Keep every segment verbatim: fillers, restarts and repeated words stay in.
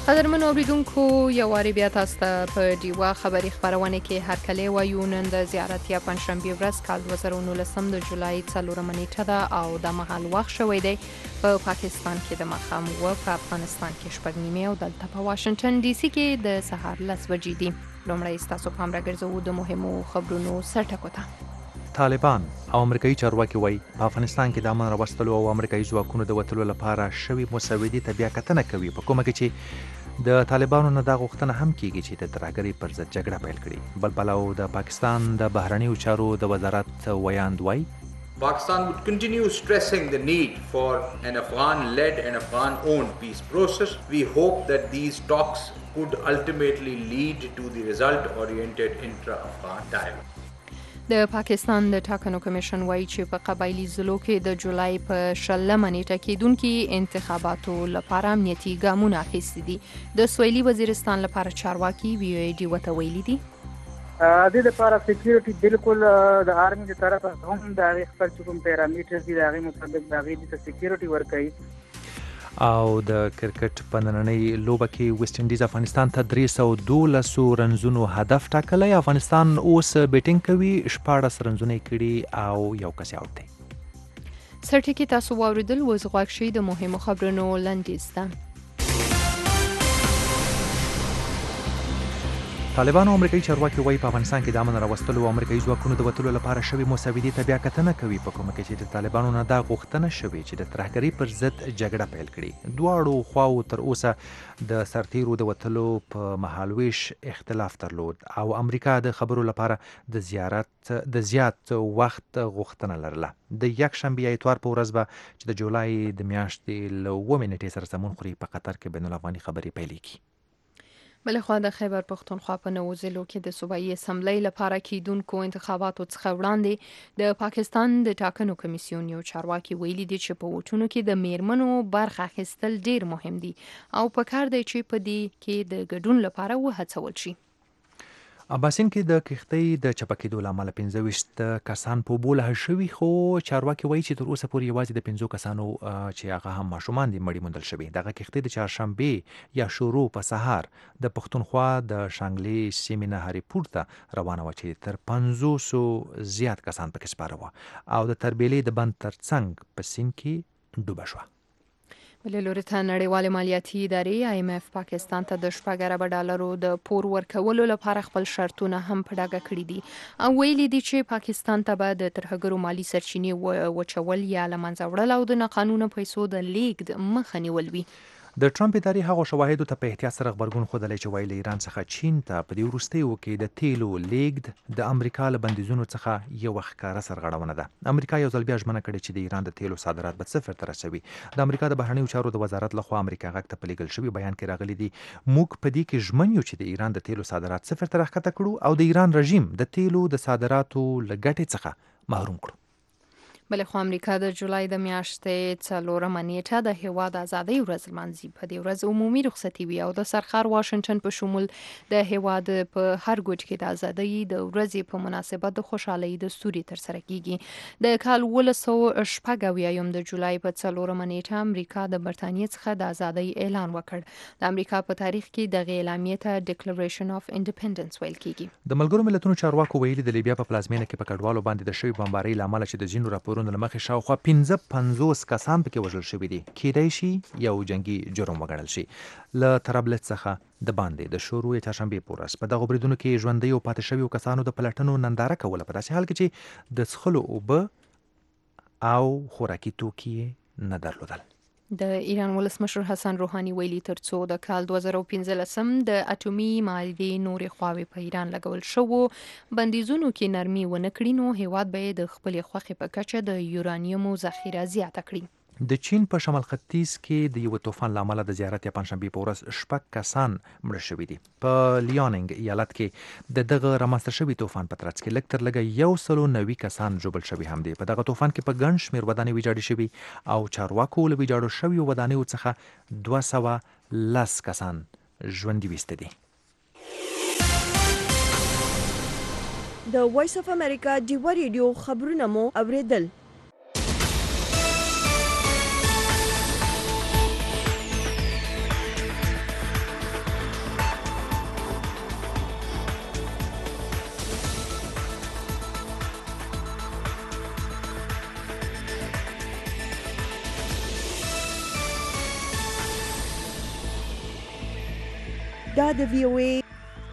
قدرمنو اوریدونکو یو واري بیا تاسو ته په ډیوا خبري خبرونه کې هرکلی وایو. نن د زیارتیا پنځشنبه ورځ کال دوه زره نولسم د جولای څلورمه نیټه ده او د مهال وخت شوی دی په پاکستان کې د ماښام و، په افغانستان کې شپږ نیمې او دلته په واشنگټن ډي سي کې د سهار لس بجې دي. لومړی ستاسو پام راګرځوو د مهمو خبرونو سرټکو ته. طالبان او امریکایي چارواکي وایي په افغانستان کې د امن راوستلو او امریکایي ځواکونو د وتلو لپاره شوي مسودې ته بیا کتنه کوي، په کومه کې چې د طالبانو نه دا غوښتنه هم کیږي چې د ترهګرۍ پر ضد جګړه پیل کړي. بل پلو د پاکستان د بهرنیو چارو د وزارت ویاند وایي Pakistan would continue stressing the need for an Afghan-led and Afghan-owned peace process. We hope that these talks could ultimately lead to the result-oriented intra-Afghan dialogue. د پاکستان د ټاکنو کمیشن وایي چې په قبایلی ضلعو کې د جولای په شلمه نیټه کېدونکي انتخاباتو لپاره امنیتي ګامونه اخیستي دي. د سویلي وزیرستان لپاره چارواکي وی او ای ډي ورته ویلي دي د دې لپاره سکیورټي بالکل د آرمي د طرفه هم د هغې خپل چې کوم پیرامیټر دي د هغې مطابق د هغې ته سکیورټي ورکوي. او د کرکټ په نننۍ لوبه کې ویسټ انډیز افغانستان ته درې سوه دولسو رنزونو هدف ټاکلی. افغانستان اوس بیټینګ کوي، شپاړس رنزونه یې کړي او یو کس یې اوټ دی. سرټکي تاسو واوریدل، اوس غوږ شئ د مهمو خبرونو لنډیز ته. طالبان او امریکایي چارواکي وایي په افغانستان کې د امن راوستلو او امریکایي ځواکونو د وتلو لپاره شوي مسودې ته بیا کتنه کوي، په کومه کې چې د طالبانو نه دا غوښتنه شوې چې د ترهګرۍ پر ضد جګړه پیل کړي. دواړو خواو تر اوسه د سرتیرو د وتلو په مهالویش اختلاف درلود او امریکا د خبرو لپاره د زیارت د زیات وخت غوښتنه لرله. د یک شنبې یا اتوار په ورځ به چې د جولای د میاشتې له اوومې نیټې سره سمون خوري په قطر کې بین الافغاني خبرې پیلېږي. بلخوا د خیبر پښتونخوا په نوو ضلعو کې د صوبایي اسمبلی لپاره کېدونکو انتخاباتو څخه وړاندې د پاکستان د ټاکنو کمیسیون یو چارواکي ویلي دي چې په ووټونو کې د میرمنو برخه اخیستل ډیر مهم دي او پکار دی چې په دې کې د ګډون لپاره وهڅول شي. اباسین کې د کښتۍ د چپه کېدو له امله پنځه ویشت کسان په اوبو لاهه شوي، خو چارواکي وایي چې تر اوسه پورې یوازې د پنځو کسانو چې هغه هم ماشومان دي مړي موندل شوي. دغه کښتۍ د چهارشنبې یا شروع په سهار د پښتونخوا د شانګلې سیمې نه هریپور ته روانه وه چې تر پنځوسو زیات کسان پکې سپاره وه او د تربیلې د بند تر څنګ په سیند کې ډوبه شوه. بل لوري ته نړیوال مالیاتي ادارې آی ایم اف پاکستان ته د شپږ اربه ډالرو د پور ورکولو لپاره خپل شرطونه هم په ډاګه کړي دي او ویلي دي چې پاکستان ته به د ترهګرو مالی سرچینې وچول یا له منځه وړل او د ناقانونه پیسو د لیږد مخه نیول وي. د ټرمپ ادارې هغو شواهدو ته په احتیاط سره غبرګون ښودلی چې وایي له ایران څخه چین ته په دې وروستیو کې د تیلو لیږد د امریکا له بندیزونو څخه یو ښکاره سرغړونه ده. امریکا یو ځل بیا ژمنه کړې چې د ایران د تیلو صادرات به صفر ته رسوي. د امریکا د بهرنیو چارو د وزارت لخوا امریکا غږ ته په لیږل شوي بیان کې راغلي دي موږ په دې کې ژمن یو چې د ایران د تیلو صادرات صفر ته راښکته کړو او د ایران رژیم د تیلو د صادراتو له ګټې څخه محروم کړو. بلخوا امریکا د جولای د میاشتې څلورمه نیټه د هیواد ازادۍ ورځ لمانځي. په دې ورځ عمومي رخصتي وي او د سرخار واشنگټن په شمول د هیواد په هر ګوټ کې د ازادۍ د ورځې په مناسبت د خوشحالۍ دستوري ترسره کیږي. د کال اوولس سوه شپږ اویایم د جولای په څلورمه نیټه امریکا د برتانیې څخه د ازادۍ اعلان وکړ. د امریکا په تاریخ کې دغه اعلامیې ته ډیکلریشن اف انډیپندنس ویل کیږي. د ملګرو ملتونو چارواکو ویلي د لیبیا په پلازمینه کې په کډوالو باندې د شوي بمبارۍ له امله چې د ځینو راپورونو له مخې شاوخوا پنځه پنځوس کسان پکې وژل شوي دي، کیدای شي یو جنگي جرم وګڼل شي. له طرابلس څخه د باندې د شروع چهارشنبې په ورځ په دغو بریدونو کې ژوندیو پاتې شویو کسانو د پلټنو ننداره کوله، په داسې حال کې چې د څښلو اوبه او خوراکي توکي نه درلودل. د ایران ولسمشر حسن روحاني ویلي ترڅو د کال دوه زره پنځلسم د اټومي معاهدې نورې خواوې په ایران لګول شوو بندیزونو کې نرمي ونه کړي نو هیواد به د خپلې خوښې په کچه د یورانیومو ذخیره زیاته کړي. د چین په شمال ختیځ کې د یو طوفان له امله د زیارت یا پنځشنبې په ورځ شپږ کسان مړه شوي دي. په لیاننګ ایالت کې د دغه رامنځته شوي طوفان په ترڅ کې لږ تر لږه یو سلو نوي کسان ژوبل شوي هم دي. په دغه طوفان کې په ګڼ شمېر ودانۍ ویجاړې شوي او چارواکو له ویجاړو شویو ودانیو څخه دوه سوه لس کسان ژوندي ویسته دي. د وایس اف امریکا ډیوا ریډیو خبرونه مو اوریدل. دا د وی او ای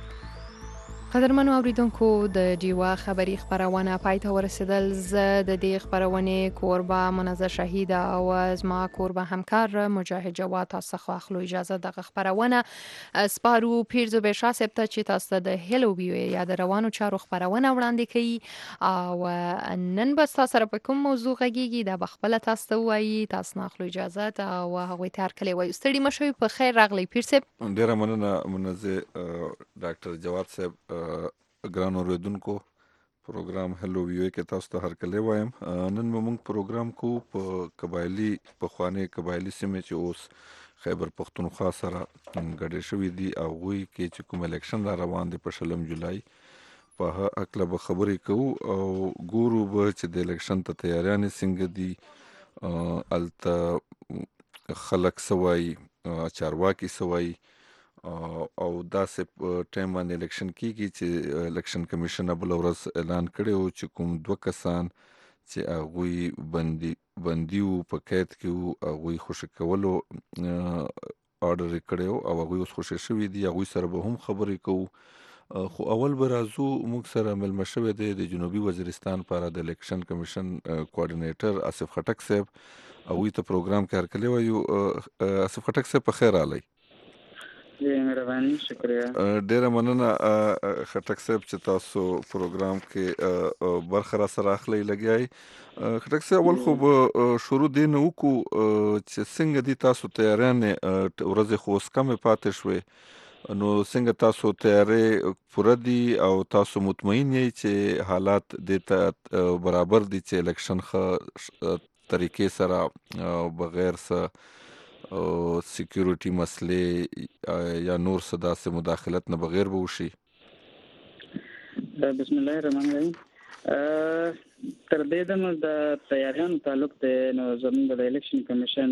قدرمنو اوریدونکو د ډیوا خبری خبرونه پای ته ورسېدل. زه د دې خبرونې کوربه منزه شهید او زما کوربه همکار مجاهد جواد تاسو خو اخلو اجازه دغه خبرونه سپارو پیرزو به شاسب ته چې تاسو د هلو بي یا د روانو چارو خبرونه وړاندې کړي او نن به تاسو سره په کوم موضوع غږیږي د بخپل تاسو ته وایي. تاسو نه اخلو اجازه او هغه تار کړی وایي. ستړي مشوي په خیر راغلی پیرسب. ډیره مننه منزه ډاکټر جواد صاحب. ګران اوریدونکو پروګرام هلو ویو کې تاسو ته هرکلی وایم. نن موږ پروګرام کو په قبایلی په خواني قبایلی سیمه چې اوس خیبر پختونخوا سره ګډه شوې دي او وی کې چې کوم الیکشن را روان دي په شلم جولای په اکله به خبرې کوو او ګورو به چې د الیکشن ته تیاریانې څنګه دي الته خلک سوای چارواکي سوای او داسې ټایم باندې الیکشن کیږي چې الیکشن کمیشن بل ورځ اعلان کړی و چې کوم دوه کسان چې هغوی بندي بندي وو په قید کې وو هغوی خوشي کولو آرډر یې کړی و او هغوی اوس خوشي شوي دي. هغوی سره به هم خبرې کوو. خو اول به راځو موږ سره مېلمه شوی دی د جنوبي وزیرستان لپاره د الیکشن کمیشن کوارډینیټر آصف خټک صاحب. هغوی ته پروګرام کې هرکلی وایو. آصف خټک صاحب په خیر راغلی. مهرباني شکریہ. ډیره مننه خټک صاحب چې تاسو پروګرام کې برخه را سره اخلئ لګیای. خټک صاحب اول خو به شروع دی نه وکړو چې څنګه دي تاسو تیاریانې ورځې خو اوس کمې پاتې شوې نو څنګه تاسو تیاری پوره دي او تاسو مطمئن یې چې حالات دې ته برابر دي چې الیکشن ښه طریقې سره بغیر څه او سکیورټي مسلې یا نور څه داسې مداخلت نه بغیر به وشي؟ بسم الله الرحمن الرحیم. تر دې دمه د تیاریانو تعلق دی نو زموږ د الیکشن کمیشن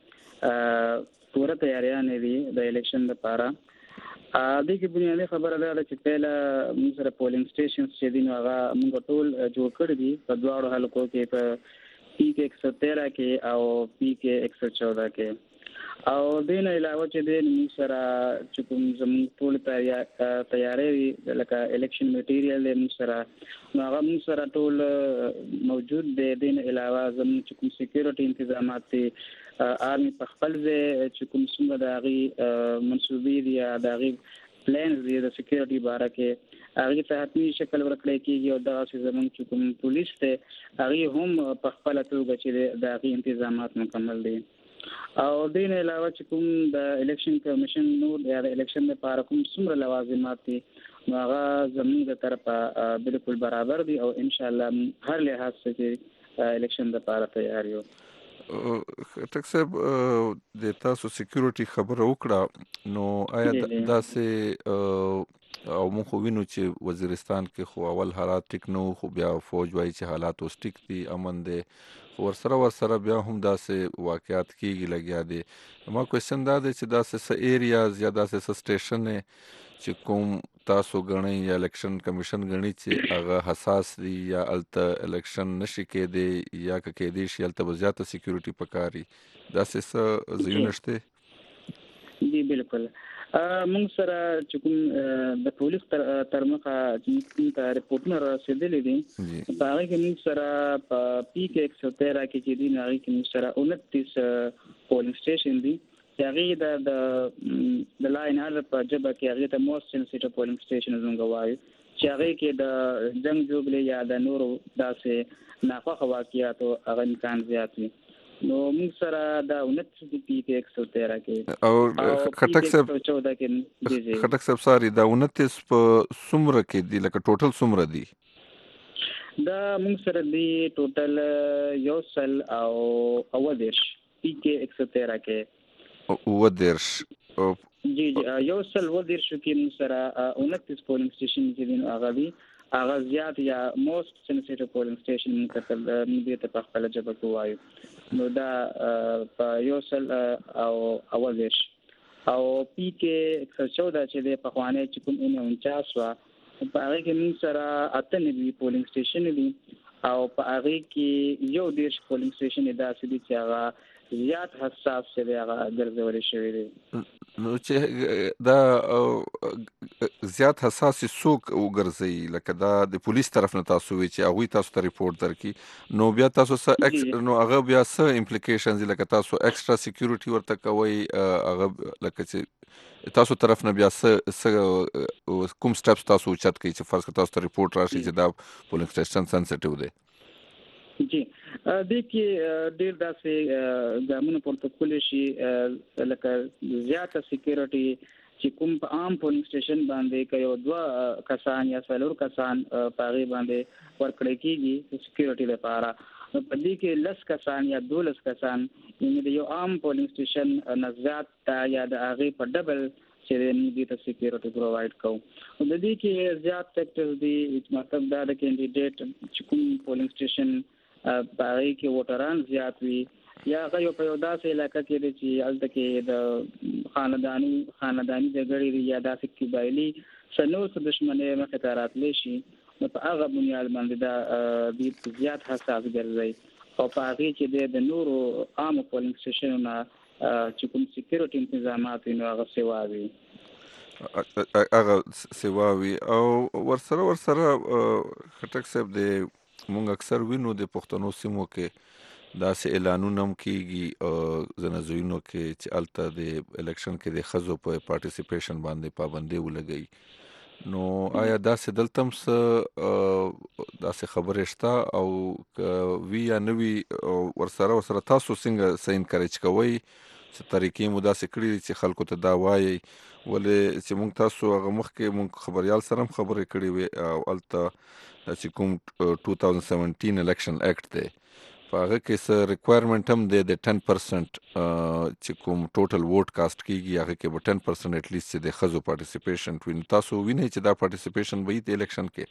پوره تیاریانې دي د الیکشن لپاره. دې کې بنیادي خبره ده چې پهله موږ سره پولینګ سټیشنز چې دي نو هغه موږ ټول جوړ کړي دي په دواړو حلقو کې، په پی کې ایک سو تیرہ کې او پی کې ایک سو چودہ کې. او دې نه علاوه چې د موږ سره چې کوم زموږ ټول تیاری لکه الیکشن میټیریال موږ سره نو هغه موږ سره ټول موجود دی. دې نه علاوه زموږ چې کوم سکیورټي تنظیمات دي آرمي په خپل ځای چې کوم څنګه د هغې منصوبې دي یا د هغې پلانز دي د سکیورټي باره کې هغې ته حتمي شکل ورکړی کېږي او دغسې زموږ چې کوم پولیس دی هغې هم په خپله توګه چې د هغې انتظامات مکمل دي. او دې نه علاوه چې کوم د الیکشن کمیشن نور یا د الیکشن لپاره کوم څومره لوازمات دي نو هغه زموږ د طرفه بالکل برابر دي او انشاءالله هر لحاظ چې الیکشن لپاره تیار یو. ټک صاحب د تاسو سکیورټي خبره وکړه نو آیا داسې او موږ خو وینو چې وزیرستان کې خو اول حالات ټیک نه خو بیا فوج وایي چې حالات اوس ټیک دي امن دی خو ورسره ورسره بیا هم داسې واقعات کېږي لګیا دي. ما کوېسچن دا دی چې داسې څه ایریاز یا داسې څه سټیشن چې کوم تاسو ګڼئ یا الیکشن کمیشن ګڼي چې هغه حساس دي یا هلته الیکشن نشي کېدی یا که کېدی شي هلته به زیاته سکیورټي پکار وي داسې څه ځایونه شته؟ جی بالکل. موږ سره چې کوم د پولیس تر مخه چې کوم ته رپورټونه رسېدلي دي په هغې کې موږ سره په پی کې ایک سو تیرہ کې چې دي نو هغې کې موږ سره انتیس پولینګ سټیشن دي چې هغې د د لا اینډ آرډر په ژبه کې هغې ته موسټ سینسیټیو پولینګ سټیشن موږ وایو چې هغې کې د جنګ جوړې یا د نورو داسې ناخوښه واقعاتو هغه امکان زیات وي. نو موږ سره د انتیس پی کې ایک سو تیرہ کې او خټک صاحب خټک صاحب ساري دا انتیس په څومره کې دي لکه ټوټل څومره دي؟ دا موږ سره دی ټوټل یو سل او اوه دېرش پی کې ایک سو تیرہ کې اوه دېرش جی جی یو سل اوه دېرشو کې موږ سره انتیس پولینګ سټیشن چې دي نو هغه دي هغه زیات یا موسټ سینسیټیو پولینګ سټیشن موږ دې ته په خپله ژبه کې وایو نو دا په یو سل او اوه دېرش او پی کې ایک سو چودہ چې دی پخوانی چې کوم اونۍ انچاس وه په هغې کې موږ سره اته نوي پولینګ سټیشن دي او په هغې کې یو دېرش پولینګ سټیشن یې داسې دي چې هغه زیات حساس دی هغه ګرځول شوی دی. نو چې دا زیات حساس څوک وګرځي لکه دا د پولیس طرف نه تاسو وی چې هغه تاسو ته ریپورت درکې نو بیا تاسو سره اکس نو هغه بیا څه امپلیکیشنز لکه تاسو ایکسترا سکیورټي ورته کوي هغه لکه چې تاسو طرف نه بیا څه کوم سټپس تاسو چت کوي چې فرض کړئ تاسو ته ریپورت راشي چې دا پولینګ سټیشن سنسټیو دی. جی د کې ډیر داسې ګامونه پورته کول شي لکه زیاته سکیورټي چې کوم په عام پولینګ سټیشن باندې کيو دوا کسان یا څلور کسان پاغي باندې ورکړی کیږي سکیورټي لپاره په دې کې لس کسان یا دولس کسان یعنی د یو عام پولینګ سټیشن نزات یا د هغه په ډبل چې موږ د سکیورټي پرووایډ کوو. د دې کې زیات فیکټرز دي مطلب دا د کینډیډیټ چې کوم پولینګ سټیشن باغی کې ووټران زیات وي یا هغه یو په یو داسې علاقه کې دی چې هلته کې د خانداني خانداني جګړې یا داسې قبایلي څه نور څه دښمنۍ مخې ته راتلی شي نو په هغه بنیاد باندې دا دوی زیات حساس ګرځي او په هغې چې دی د نورو عامو پولینګ سټیشنونو چې کوم سکیورټي انتظامات وي نو هغه سوا وي هغه سوا وي او ورسره ورسره خټک صاحب د مونږ اکثر وینو د پښتنو سیمو کې داسې اعلانونه هم کیږي زنازوینو کې چې الته د الیکشن کې د ښځو په پارټیسیپیشن باندې پابندي ولګي نو آیا داسې دلته هم څه داسې خبرې شته او وی یا نه وي ورسره ورسره تاسو څنګه څه انکریج کوئ چې طریقې مو داسې کړي چې خلکو ته دا وایي ولې چې مونږ تاسو هغه مخکې مونږ خبریال سره هم خبرې کړې وې او الته چې کوم two thousand seventeen الیکشن اکټ دی په هغه کې څه ریکوایرمنټ هم دی د ten percent چې کوم ټوټل ووټ کاسټ کیږي هغه کې به ten percent اټ لیست چې د ښځو پارټیسیپیشن وي تاسو وینئ چې دا پارټیسیپیشن به وي د الیکشن کې؟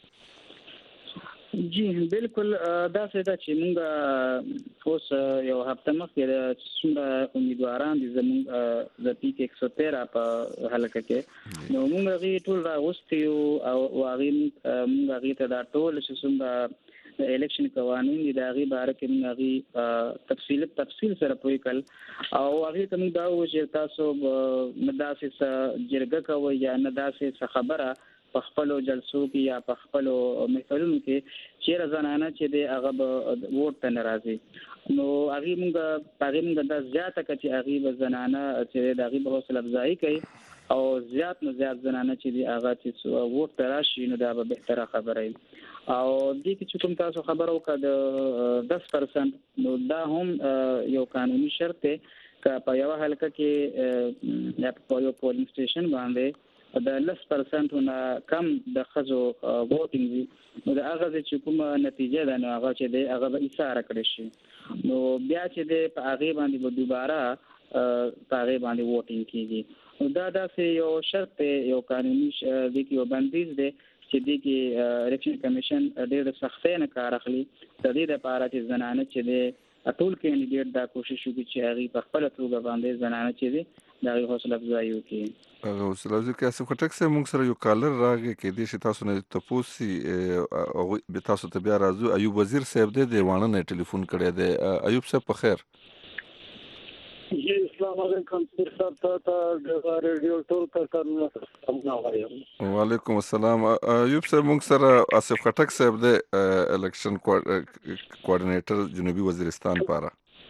جی بالکل دا څه ده چې موږ اوس یو هفته مخکې څومره امیدواران دي زموږ د پیک ایک سو تیرہ په حلقه کې نو موږ هغې ټول راغوستي یو او هغې موږ هغې ته دا ټول چې څومره د الیکشن قوانین دي د هغې باره کې موږ هغې تفصیل تفصیل سره پوه کړل او هغې ته موږ دا وویل چې تاسو نه داسې څه جرګه کوئ یا نه داسې څه خبره په خپلو جلسو کې یا په خپلو محفلونو کې چېرې زنانه چې دی هغه به ووټ ته نه راځي نو هغې موږ په هغې موږ دا زیاته کړه چې هغې به زنانه چې دی د هغې به حوصله افزایي کوي او زیات نه زیات زنانه چې دی هغه چې ووټ ته راشي نو دا به بهتره خبره وي او دې کې چې کوم تاسو خبره وکړه د دس پرسنټ نو دا هم یو قانوني شرط دی که په یوه حلقه کې یا په یو پولینګ سټیشن باندې د لس پرسنټ نه کم د ښځو ووټینګ وي نو د هغه چې کومه نتیجه ده نو هغه چې دی هغه به ایساره کړی شي نو بیا چې دی په هغې باندې به دوباره په هغې باندې ووټینګ کېږي نو دا داسې یو شرط دی یو قانوني دی کې یو بندیز دی چې دې کې الیکشن کمیشن ډېر د سختۍ نه کار اخلي د دې دپاره چې زنانه چې دی ټول کینډیډیټ دا کوشش وکړي چې هغې په خپله توګه باندې زنانه چې دی د هغې حوصله افزایي وکړي. حوصله افزایي کې آصف خټک صاحب موږ سره یو کالر راغی کېدای شي تاسو نه تپوس شي هغوی تاسو ته بیا راځو. ایوب وزیر صاحب دی د واڼه نه ټلیفون کړی دی. ایوب صاحب په خیر؟ جی السلام علیکم سر صاحب ته د ریډیو ټول کارکونکو سلام وایم. وعلیکم السلام. ایوب صاحب موږ سره آصف خټک صاحب دی الیکشن کوارډینیټر جنوبي وزیرستان پاره.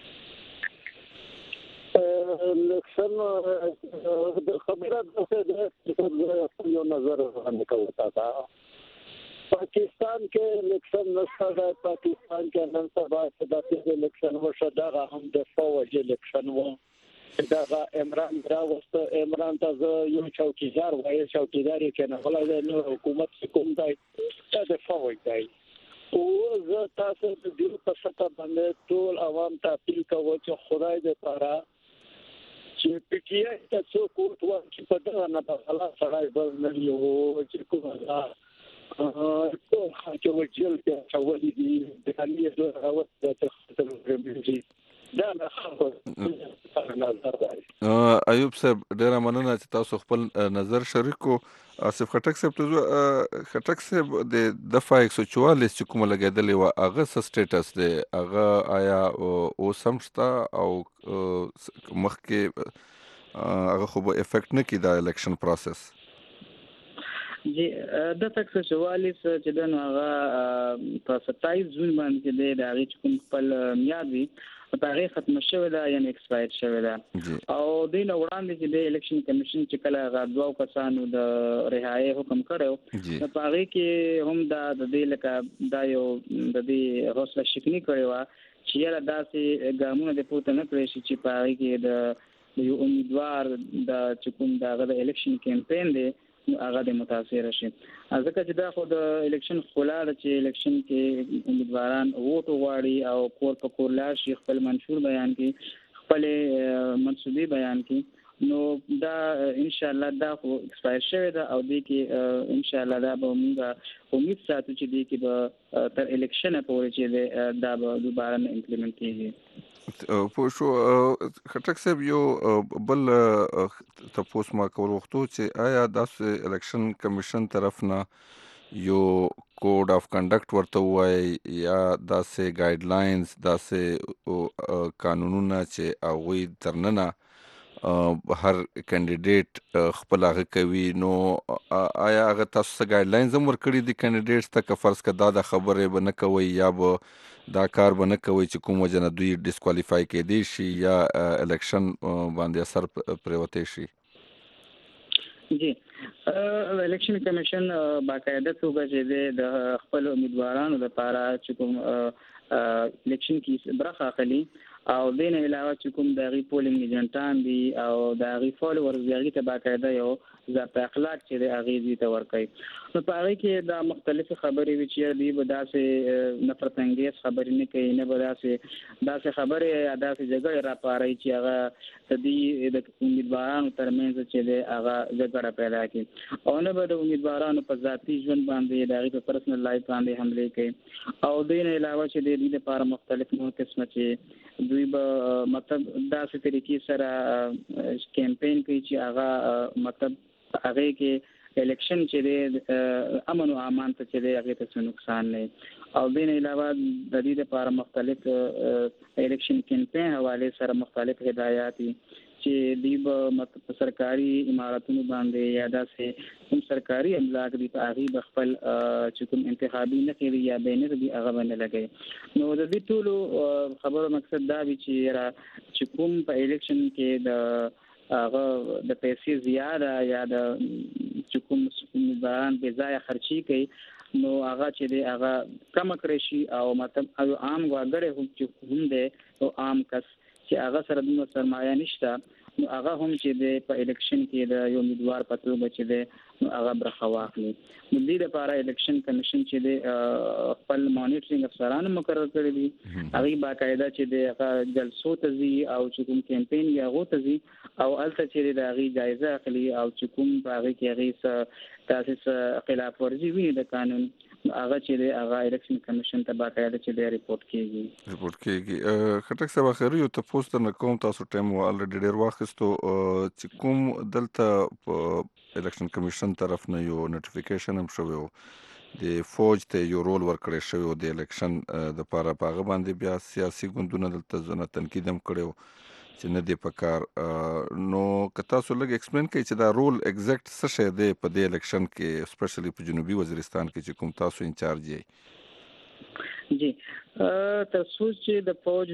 الیکشن خبره ده چې یو نظر باندې کوم تا پاکستان کې الیکشن نشته ده. پاکستان کې نن سبا د الیکشن وشو دا هم د فوج الیکشن و دا عمران راوست عمران ته یو چوکیدار وایي چوکیدار کې نه غلا نه حکومت کوم دی دا د فوج دی او زه تاسو د دې په سطح باندې ټول عوام ته اپیل کوم چې خدای دې پاره چې پټیا ته څوک ورته چې په دغه نه په خلاص سړی بل نه یو چې کومه کو چې وجل ته چولې دي د کلیه د راوت د تخصص دا نه خبره نظر دی. ایوب صاحب ډیره مننه چې تاسو خپل نظر شریک کو. آصف خټک صاحب ته خټک صاحب د دفعه ایک سو چوالیس چې کومه لګېدلې وه هغه څه سټیټس دی؟ هغه آیا اوس هم شته او مخکې هغه خو به افیکټ نه کړي دا الیکشن پروسس؟ جی د تک څه چوالیس چې د نو هغه په ستایس جون باندې چې د هغه چې کوم خپل میاد وي په هغه ختم شوی دا یعنی ایکسپایر شوی دا او د نو وړاندې چې د الیکشن کمیشن چې کله هغه دوه کسانو د رهایی حکم کړو په هغه کې هم دا د دې لکه دا یو د دې حوصله شکنی کړو چې یاره داسې ګامونه د پورته نه کړی چې په هغه کې د یو امیدوار د چې کوم دا د الیکشن کمپاین دی هغه د متاثر شي. ځکه چې دا خو د الیکشن خلاله چې الیکشن کې امیدواران ووټ غواړي او کور په کور لاړ شي خپل منشور بیان کړي خپل منصوبې بیان کړي نو دا ان شاء الله دا خو ایکسپایر شوی دا او دې کې ان شاء الله دا به موږ امید ساتو چې دې کې به تر الیکشن پورې چې دا به دوباره امپلیمنٹ کیږي. پوه شو خټک صاحب یو بل تاسو ما کول وختو چې آیا داسې الیکشن کمیشن طرف نه یو کوډ اف کنډکټ ورته وای یا داسې ګایډ لاینز داسې قانونونه چې هغوی ترننه هر کینډیډیټ خپل هغه کوي نو آیا هغه تاسو څه ګایډ لاینز هم ورکړي دي کینډیډیټس ته که فرض که دا د خبرې به نه کوئ یا به دا کار به نه کوي چې کوم وجه نه دوی ډسکوالیفای کېدی شي یا الیکشن باندې اثر پرېوتی شي؟ جی الیکشن کمیشن باقاعده توګه چې د خپل امیدوارانو لپاره چې کوم الیکشن کې برخه اخلي او دین علاوه چې کوم د غي پولینګ ایجنټان دي او د غي فالوورز دي ته باقاعده یو ضابطه اخلاق چې د اغیزي ته ورکړي نو په هغه کې دا مختلف خبرې وی چې دی به داسې نفرت انگیز خبرې نه کوي نه به داسې داسې خبرې یا داسې جګړه را پاري چې هغه د دې د امیدوارانو ترمنځ چې د هغه جګړه پیدا کړي او نه به د امیدوارانو په ذاتی ژوند باندې د هغه پرسنل لایف باندې حمله کوي او دین علاوه چې د دې لپاره مختلف نور قسمه چې دوی به مطلب داسې طریقې سره کمپاین کوي چې هغه مطلب هغه کې الیکشن چې د امن او امان ته چې د هغه ته نقصان نه او دین علاوه د دې لپاره مختلف الیکشن کمپاین حواله سره مختلف هدایات چې دی به سرکاري اماراتونو باندې یا داسې کوم سرکاري املاک دی په هغه خپل چې کوم انتخابي نه کوي یا بینر دی هغه باندې لګي نو د دې ټولو خبرو مقصد دا وی چې را چې کوم په الیکشن کې د هغه د پیسې زیاده یا د چې کوم امیدواران بې ځایه خرچي کوي نو هغه چې دی هغه کم کړی شي او مطلب او عام وګړي هم چې هم دی او عام کس چې هغه سره د سرمایه نشته نو هغه هم چې دی په الیکشن کې د یو امیدوار په توګه چې دی نو هغه برخه واخلي. نو دې لپاره الیکشن کمیشن چې دی خپل مانیټرینګ افسران مقرر کړی دي هغه باقاعده چې دی هغه جلسو ته ځي او چې کوم کمپاین یا غو ته ځي او الته چې د هغه جایزه اخلي او چې کوم هغه کې هغه تاسو خلاف ورزي وي د قانون هغه چې دی هغه الیکشن کمیشن ته باقاعده چې دی ریپورت کیږي ریپورت کیږي. خټک صاحب اخر یو تاسو ته کوم تاسو ټایم الریډي ډیر واخستو چې کوم دلته په الیکشن کمیشن طرف نه یو نوټیفیکیشن هم شوی د فوج ته یو رول ورکړی شوی د الیکشن د لپاره په هغه باندې بیا سیاسي ګوندونه دلته ځنه تنقید هم کړو چې نه دی په کار نو که تاسو لږ ایکسپلین کړئ چې دا رول ایگزیکټ څه شی دی په دې الیکشن کې سپیشلی په جنوبي وزیرستان کې چې کوم تاسو انچارج یې؟ جی تاسو چې د فوج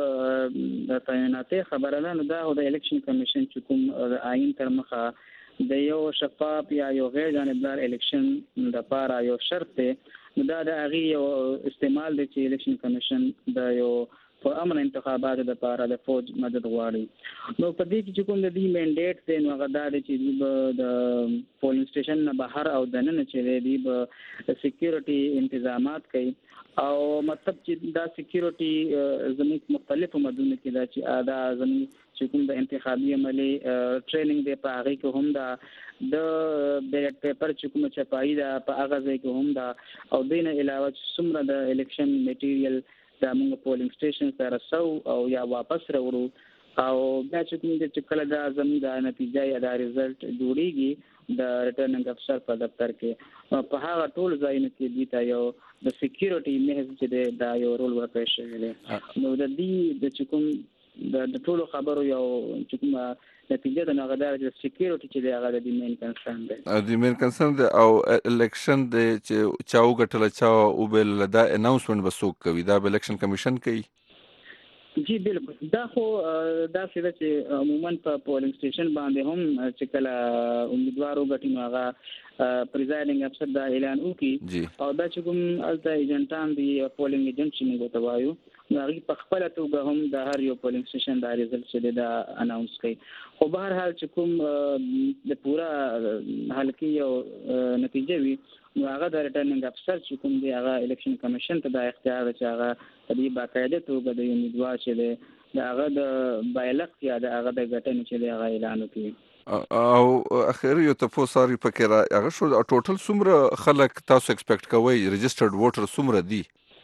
د تعیناتي خبره ده نو دا د الیکشن کمیشن چې کوم د آئین تر مخه د یو شفاف یا یو غیر جانبدار الیکشن د لپاره یو شرط دی نو دا د هغه یو استعمال دی چې الیکشن کمیشن د یو په امن انتخاباتو د لپاره د فوج مدد غواړي نو په دې کې چې کوم د دې منډیټ دی نو هغه دا دی چې د پولینګ سټیشن نه بهر او دننه چې دی د سکیورټي تنظیمات کوي او مطلب چې دا سکیورټي زموږ مختلفو مدونو کې دا چې دا زموږ چې کوم د انتخابي عملي ټریننګ دی په هغه کې هم دا د بیلټ پیپر چې کوم چپایي دا په هغه ځای کې هم دا او دین علاوه څومره د الیکشن میټیریل دا موږ پولینګ سټیشن سره سو او یا واپس راوړو او بیا چې کوم چې کله دا زموږ د نتیجه یا د ریزلټ جوړیږي د ریټرننګ افسر په دفتر کې په هغه ټول ځایونو کې دي ته یو د سکیورټي محض چې دا یو رول ورکړی شوی دی نو د دې د چې کوم د ټولو خبرو یو چې کوم نتیجه د نغدار د سکیورټي چې دی هغه د مین کنسرن دی د مین کنسرن دی او الیکشن دی چې چا وګټل چا او بل دا اناونسمنت به څوک کوي دا به الیکشن کمیشن کوي جی بالکل دا خو دا څه چې عموما په پولینګ سټیشن باندې هم چې کله امیدوار وګټي نو هغه پریزایډینګ افسر دا اعلان وکړي او دا چې کوم الته ایجنټان دی پولینګ ایجنټ چې موږ ته وایو نو هغه په خپل توګه هم د هر یو پولینګ سټیشن دا ریزلټ چې دا اناونس کوي خو به هر حال چې کوم د پورا حلقې یو نتیجه وي نو هغه د ریټرننګ افسر چې کوم دی هغه الیکشن کمیشن ته دا اختیار چې هغه د دې باقاعده توګه د امیدوار چې دی هغه د بایلق یا د هغه د ګټنې چې دی هغه اعلان وکړي او اخر یو تاسو ساري پکې را هغه شو ټوټل څومره خلک تاسو ایکسپیکټ کوئ ريجسترډ ووټر څومره دي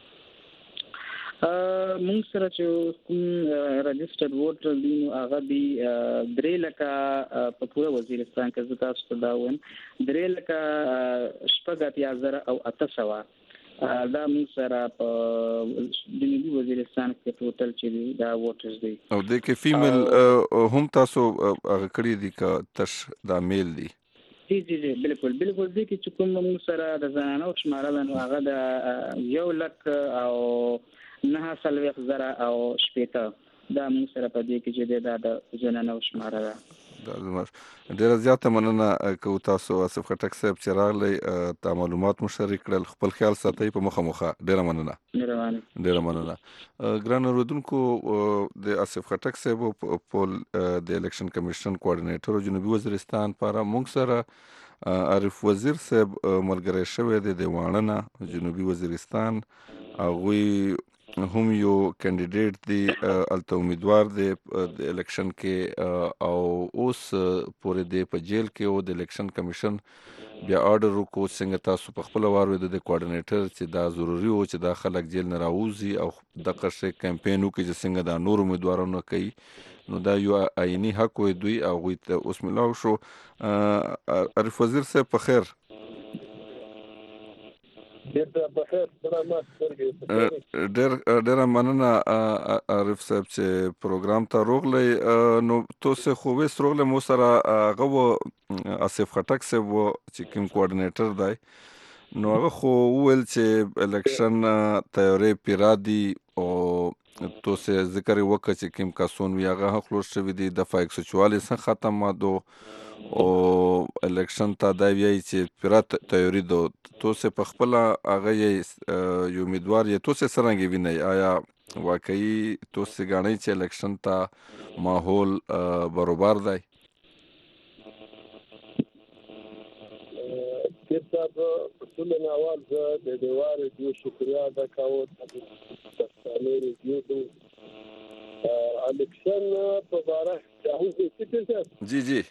مونږ سره چې کوم رجسټرډ ووټر دي نو هغه دی درې لکه په پوره وزیرستان کې زه تاسو ته دا وایم درې لکه شپږ اتیا زره او اته سوه دا مونږ سره په جنوبي وزیرستان کې ټوټل چې دی دا ووټرز دی او د کې فیمیل هم تاسو هغه کړی دي که تش دا میل دی جی جی جی بالکل بالکل دې کې چې کوم موږ سره د زنانو شماره ده نو هغه د یو لک او نه سلويخ زره او شپېته دا موږ سره په دې کې چې دا د زنانو شماره ده دا زموږ ډیره زیاته مننه که تاسو آصف خټک صاحب چې راغلی تا معلومات مو شریک کړل خپل خیال ساتئ په مخه مخه ډیره مننه ډیره مننه ګران اوریدونکو د آصف خټک صاحب په د الیکشن کمیشن کوارډینیټر جنوبي وزیرستان لپاره موږ سره عارف وزیر صاحب ملګری شوی دی د وانه جنوبي وزیرستان هغوی هم یو کینډیډیټ دی الته امیدوار دی د الیکشن کې او اوس پورې دی په جیل کې او د الیکشن کمیشن بیا آرډر وکړو څنګه تاسو په خپل وار د کوارډینیټر چې دا ضروری و چې دا خلک جیل نه راوځي او د قرشه کمپاین وکړي چې څنګه دا نور امیدوارونه کوي نو دا یو آئینی حق وي دوی او ته اوس ملاو شو عارف وزیر صاحب په خیر ډېر ډېر مننه عارف صاحب چې پروګرام ته روغلی نو تاسو خو وې سروغله مو سره هغه آصف خټک صاحب چې کوم کوارډینیټر دی نو هغه خو ویل چې الیکشن تیاری پیرادي او تاسو ذکر وکړ چې کوم کسون وی هغه خلوص شوی دی د فایک سچوالي څخه ختمه دو او الیکشن ته دا وی چې پیرات تیاری دو تاسو په خپل هغه یو امیدوار یې تاسو څنګه وینئ آیا واقعي تاسو غاڼې چې الیکشن ته ماحول برابر دی کتاب ټول نه اول زه د دیوار جو شکریا ادا کوم تاسو ریویو دو الیکشن په اړه چې څه جی جی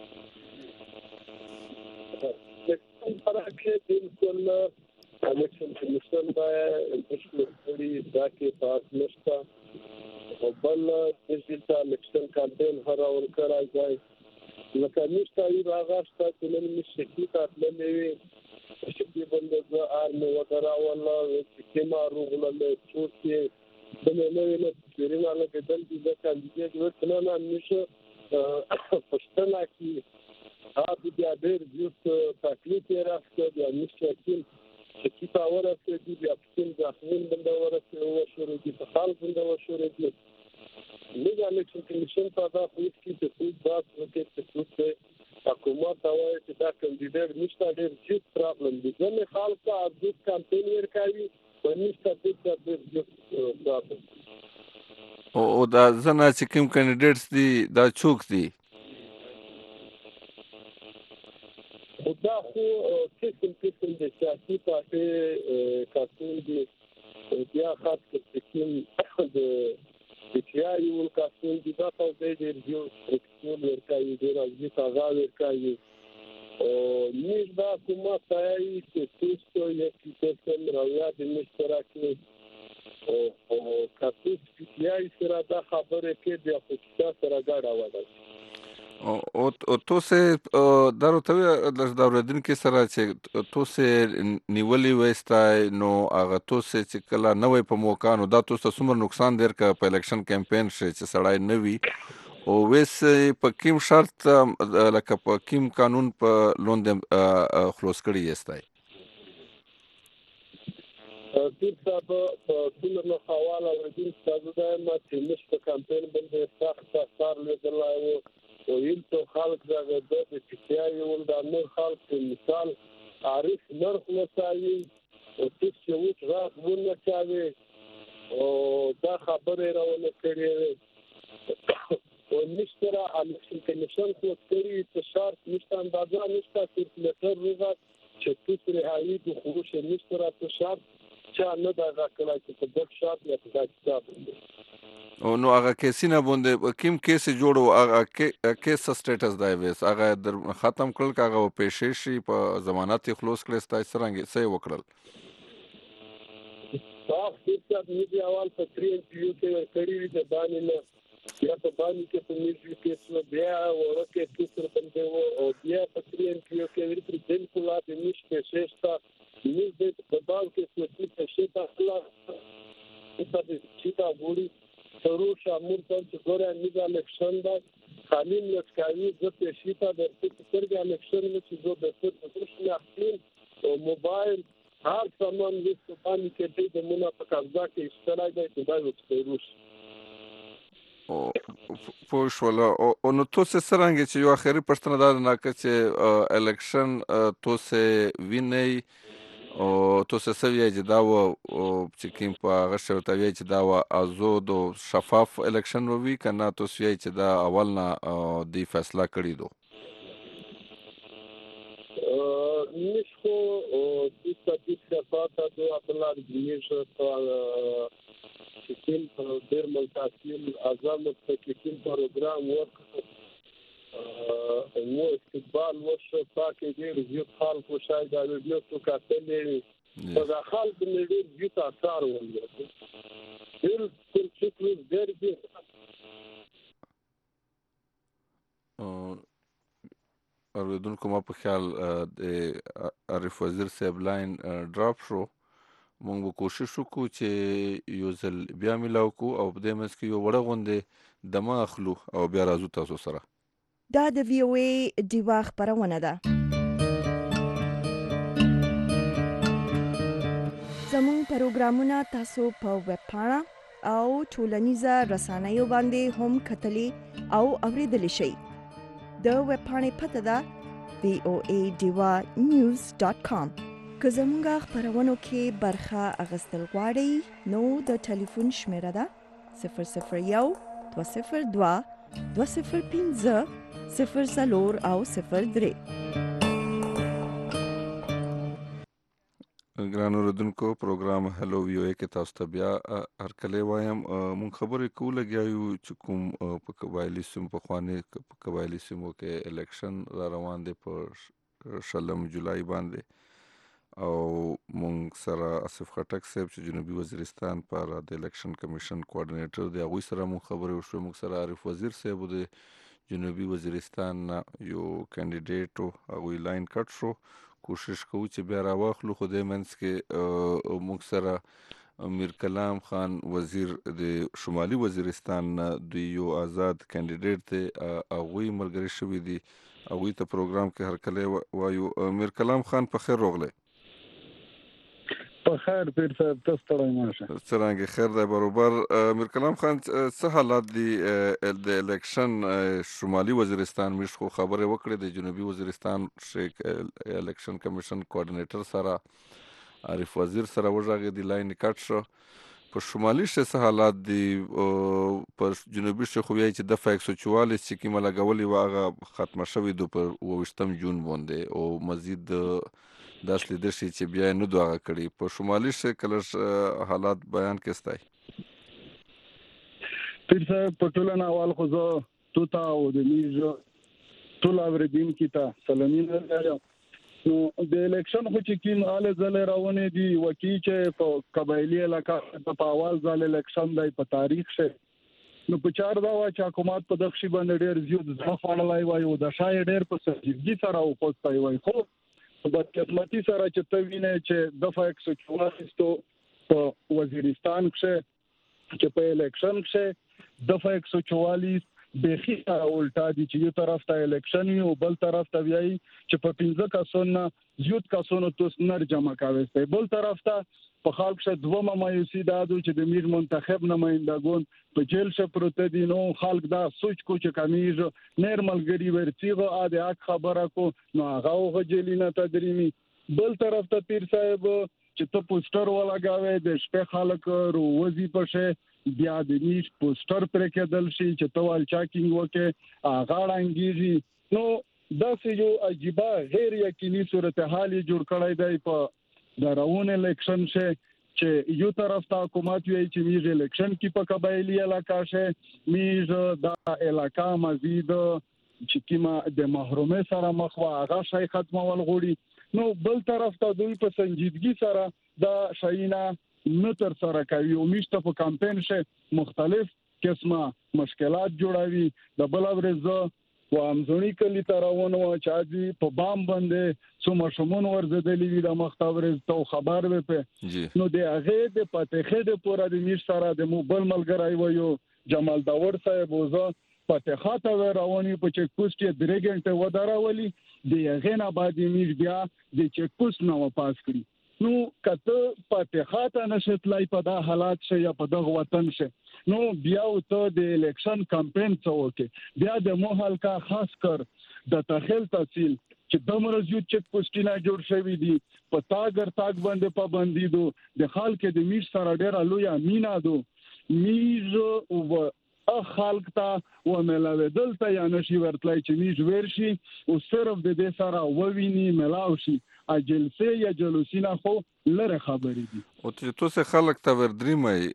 فرق بالکل الیکشن کمیشن باندې انټرنیشنل دا کې پاس نشتا او بل ډیجیټل الیکشن کمپاین هر اور کړای ځای لکه نشتا یې راغښت چې نن مې شکی تاسو وی چې بند ار مو وترا ولا چې ما روغله څوک د نن نه پیرینه له بدل دي د کاندیدټ ورته نه نشه پښتنه کې هغه بیا ډېر زیات تکلیف راځي بیا مشکل چې تا ورته دي بیا خپل ځخمین بند ورته او شروع دي په حال بند او شروع دي لږه الیکشن کمیشن په دا خو کې چې څه بحث وکړي چې څه حکومت او چې دا کاندیدټ نشته ډېر زیات پرابلم دي ځنه خلک د کمپاین ورکوي په نشته د دې پرابلم او دا زنه چې کوم کاندیدټس دي دا څوک دي دا خو قسم قسم د سیاسي پارټي کارتون دي بیا خاص کې کوم د چاري ول کارتون دي دا په دې د یو سکتور ورکایي د راځي تازه ورکایي او نیز دا کومه ځای چې تاسو یې کې څنګه راویا د مشترکي او تاسو سپیشلیای سره دا خبره کې د افریقا سره ګډه وده او او تاسو درو ته د اوریدن کې سره چې تاسو نیولې وستای نو هغه تاسو چې کله نوې په موقع نو دا تاسو څومره نقصان در ک په الیکشن کمپاین شي چې سړای نوي او وس په کوم شرط لکه په کوم قانون په لوند خلاص کړی یستای تیر صاحب په څومره حواله ورته تاسو دا ما چې مش په کمپاین باندې سخت کار لیدلای او یلته خلک دا د پټیای ول د نور خلک مثال عارف نرخ مساوي او چې وڅ راځ ونه چاوي او دا خبره راونه کړې او نشتره الیکشن کمیشن خو ستوري په شرط نشته اندازه نشته سرکولټر روغه چې تاسو رهایی د خروج نشتره په شرط چې نه دا راکړای چې په دغه شرط یا په دغه او نو هغه کیسینه باندې کوم کیس جوړو هغه کیس سټیټس دی ویس هغه در ختم کړل هغه پېښې شي په ضمانت خلاص کړل ستای سرنګ سې وکړل تاسو چې د اول په تری ان پی یو کې کړی د باندې نه یا په باندې کې په میوزیک کې څو بیا ورکه تاسو باندې او بیا په تری ان پی یو کې ورته د کلا د نشته شېستا میوزیک په باندې کې څه څه شېتا خلاص په دې چې وړي ضرور شامل چې ګوره نیګه الیکشن دا قانون لټکاوي د پیشیتا د سترګې الیکشن چې زو د سترګې خپل او موبایل هر سامان د سپانی کې د مونا په قبضه کې اشتراک دی دا یو څه او پوش ولا او نو تاسو سرانګه چې یو اخري پښتنه دا نه چې الیکشن تاسو ویني او تاسو سوي چې دا و چې کوم په هغه شرط وی چې دا و آزاد او شفاف الیکشن وي کنه تاسو یې چې دا اول نه دی فیصله کړی دو نشو او د ستاتیکا د خپل ارګنیزیشن چې کوم په ډیر ملتاسیل اعظم په کوم پروګرام ورک مو استقبال وشو پاکي ډیر زیات خلکو شاید دا ویډیو تو کاتلې دا خلک نه ډیر زیات اثر ولري ډیر څه ډیر دي اوریدونکو ما په خیال د عارف وزیر صاحب لاین ډراپ شو مونږ به کوشش وکړو چې یو ځل بیا ملاو کو او په دې مس کې یو وړه غونډه دمه اخلو او بیا راځو تاسو سره دا د وی او ای دیوا خبرونه ده زموږ پروګرامونه تاسو په ویب پاڼه او ټولنیزه رسنیو باندې هم کتلی او اوریدلی شئ د ویب پاڼې پته ده وی او ای دیوا نیوز ډاٹ کام که زموږ خبرونو کې برخه اخیستل غواړئ نو د ټلیفون شمیره ده صفر صفر یو دوه صفر دوه دوه صفر پنځه صفر څلور او صفر درې ګران اوریدونکو پروګرام هلو وی او ای کې تاسو ته بیا هرکلی وایم مونږ خبرې کوو لګیایو چې کوم په قبایلي سیمو په خوانې په قبایلي سیمو کې الیکشن را روان دی په شلم جولای باندې او مونږ سره اسف خټک صاحب چې جنوبي وزیرستان پر د الیکشن کمیشن کوارډینیټر دی هغوی سره مونږ خبرې وشو مونږ سره عارف وزیر صاحب د جنوبي وزیرستان یو کینډیډیټ هغوی لاین کټ شو کوشش کوو چې بیا راواخلو خو د منځ کې مونږ سره میر کلام خان وزیر د شمالي وزیرستان دوی یو آزاد کینډیډیټ دی هغوی ملګري شوي دي هغوی ته پروګرام کې هرکلی وایو میر کلام خان په خیر راغلی په خیر پیر صاحب تاسو ته ماشه څنګه خیر دی برابر میر کلام خان څه حالات دي د الیکشن شمالي وزیرستان مش خو خبره وکړه د جنوبي وزیرستان شیک الیکشن کمیشن کوارډینیټر سره عارف وزیر سره وژغه دی لاین کټ شو په شمالي شه څه حالات دي په جنوبي شه خو یې چې د فیکس چوالیس چې کیمه لګولې واغه ختمه شوې دو پر وشتم جون باندې او مزید داس لیدل شي چې بیا نه دوغه کړي په شمالي شه کله حالات بیان کېستای پیر صاحب په ټولنه اول خو زه توتا او د میز ټول اوریدونکو ته سلامونه وایم نو د الیکشن خو چې کیم آله ځله راونه دي وکی چې په قبایلی علاقه په اول ځل الیکشن دی په تاریخ شه نو په چار دا وا چې حکومت په دغه شی باندې ډیر زیات ځفاړلای وای او د شای ډیر په سرجګي سره او پوسټای وای خو په خدمتي سره چې توینه چې دفعه یک سو چوارستو په وزیرستان کې چې په الیکشن کې دفعه یک سو چوالیس بخي الټا دي چې یو طرف ته الیکشن او بل طرف ته ویایي چې په پنځه کسونو زیات کسونو توس نر جمع کاوي بل طرف ته په خلک شه دوه مایوسی دادو چې د میر منتخب نمائندګون په جیل شه پروت دي نو خلک دا سوچ کو چې کمیز نورمال ګری ورتیغه اده اک خبره کو نو هغه غجلینا تدریمی بل طرف ته پیر صاحب چې ته پوسټر ولاګاوي د شپه خلک روزي پشه بیا د نیش پوسټر پر کېدل شي چې توال چاکینګ وکي هغه انګیږي نو دا یو عجیبه غیر یقیني صورتحال جوړ کړی دی په د راون الیکشن شه چې یو طرف ته حکومت وی چې میز الیکشن کې په قبایلی علاقه شه میز د علاقه مزید چې کیما د محرومه سره مخ وا هغه شي ختمول غوړي نو بل طرف ته دوی په سنجیدګي سره د شاینا نو تر سره کوي او میشته په کمپاین شه مختلف قسمه مشکلات جوړوي د بل ورځ و امزونی کلی تراونه چې اجي په بام باندې څو مشمون ورزدلی وي د مختورز تو خبر و په نو د هغه د پاتخه د پورا د میش سره د موبایل ملګری وایو جمال داور صاحب وزه پاتخه ته رواني په چک پوسټ یې درې غنټه ودراولي د هغه نه بعد میش بیا د چک پوسټ نو پاس کړی نو کته پاتخه ته نشتلای په دا حالات شه یا په دغه وطن شه نو بیا ته د الیکشن کمپاین څوکې بیا د موهل کا خاص کر د تخیل تحصیل چې د مرزیو چک پوسټینا جوړ شوی دي په تاګر تاګ باندې پابندي دو د خلک د میش سره ډیر لوی مینا دو میز او ا خلک ته و ملاوي دلته یا نشي ورتلای چې میز ورشي او صرف د دې سره وویني ملاو شي اجلسه یا جلوسینا خو لره خبرې دي او چې تاسو خلک ته وردريمای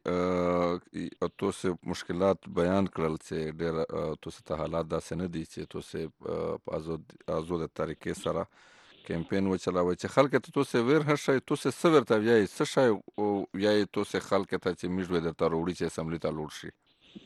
او تاسو مشکلات بیان کړل چې ډېر تاسو ته حالات داسې نه دي چې تاسو په آزاد آزاد طریقې سره کمپاین وچلاوي چې خلک ته تاسو ور هر شي تاسو سور ته وایي څه شي او وایي تاسو خلک ته چې میږي د تروړي چې اسمبلی ته لوړ شي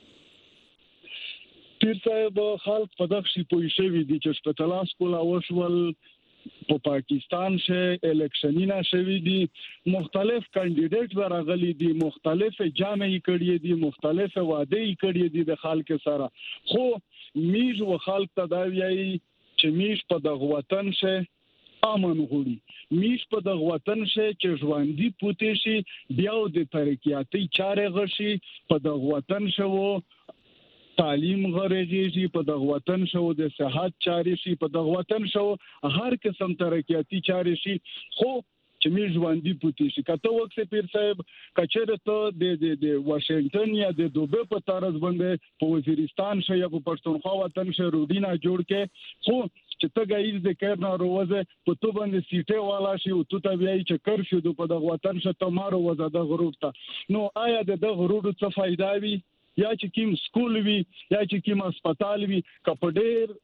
پیر صاحب خلک په دغه شی پوي شوی دي چې سپټلاس کولا وشول په پاکستان شه الیکشنینا شوی دي مختلف کاندیدټ ورغلي دي مختلف جامعي کړي دي مختلف وعده کړي دي د خلک سره خو میج و خلک ته دا وایي چې میج په دغه وطن شه امن غوړي میش په دغه وطن شه چې ژوندۍ پوتې شي بیا د ترقیاتي چارې غشي په دغه وطن شو تعلیم غریږي په دغه وطن شو د صحت چارې شي په دغه وطن شو هر قسم ترقیاتي چارې شي خو چې می ژوندۍ پوتې شي کته وخت پیر صاحب کچره ته د د د واشنگټن یا د دوبه په طرز باندې په وزیرستان شي یا په پښتونخوا وطن شي روډینا جوړ کې خو چې ته غایز د کارنا روزه په تو باندې سیټه والا شي او تو ته وایي چې کر شو په دغه وطن شته ته مارو وزه د غروب ته نو آیا د دغه غروب څه فائدہ وي یا چې کوم سکول وي یا چې کوم هسپتال وي کپډیر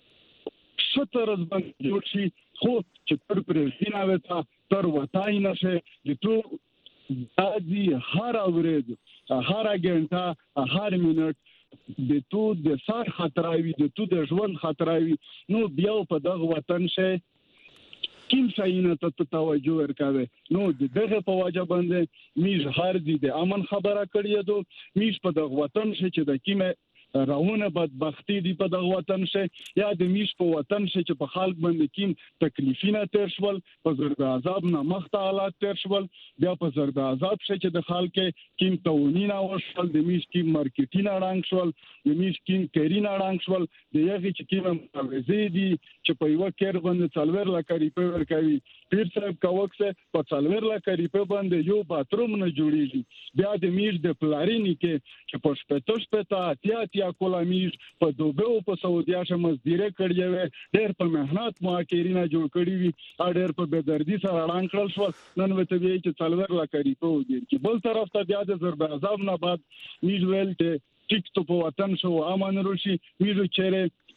شترز باندې جوړ شي خو چې تر پرېزینا وتا تر وتاي نشه د تو دادي هر اورید هر غنټه هر منټ د تو د سار خطرایي د تو د ژوند خطرایي نو بیا په دغه وطن شه کیم شاینه ته توجه ورکاوه نو دغه په واجب باندې میز هر دي د امن خبره کړی دو میز په دغه وطن شه چې د کیمه راونه بدبختی دی په دغه وطن شه یا د میش په وطن شه چې په خلک باندې کیم تکلیفینه تیر شول په زرد عذاب نه مخته حالات تیر شول بیا په زرد عذاب شه چې د خلک کیم تونینا وشول د میش کیم مارکیټینا رانګ شول د میش کیم کرینا رانګ شول د یغه چې کیم مروزي دي چې په یو کېر باندې څلور لکه ریپه ورکوي پیر صاحب کاوکسه په څلور لکه ریپه باندې یو باتروم نه جوړیږي بیا د میش د پلارینی کې چې په شپته شپته اتیا اتیا کولامیز په دوبه او په سعودیا شه مزدیره کړی وي ډېر په مهنت ماکرینا جوړ کړی وي ا ډېر په بدردي سره اړان کړل شو نن وته وی چې څلور لکه ریپه ودی چې بل طرف ته بیا د ضرب عذاب نه بعد میز ویل ته ټیک ته په وطن شو امان روشي میز چیرې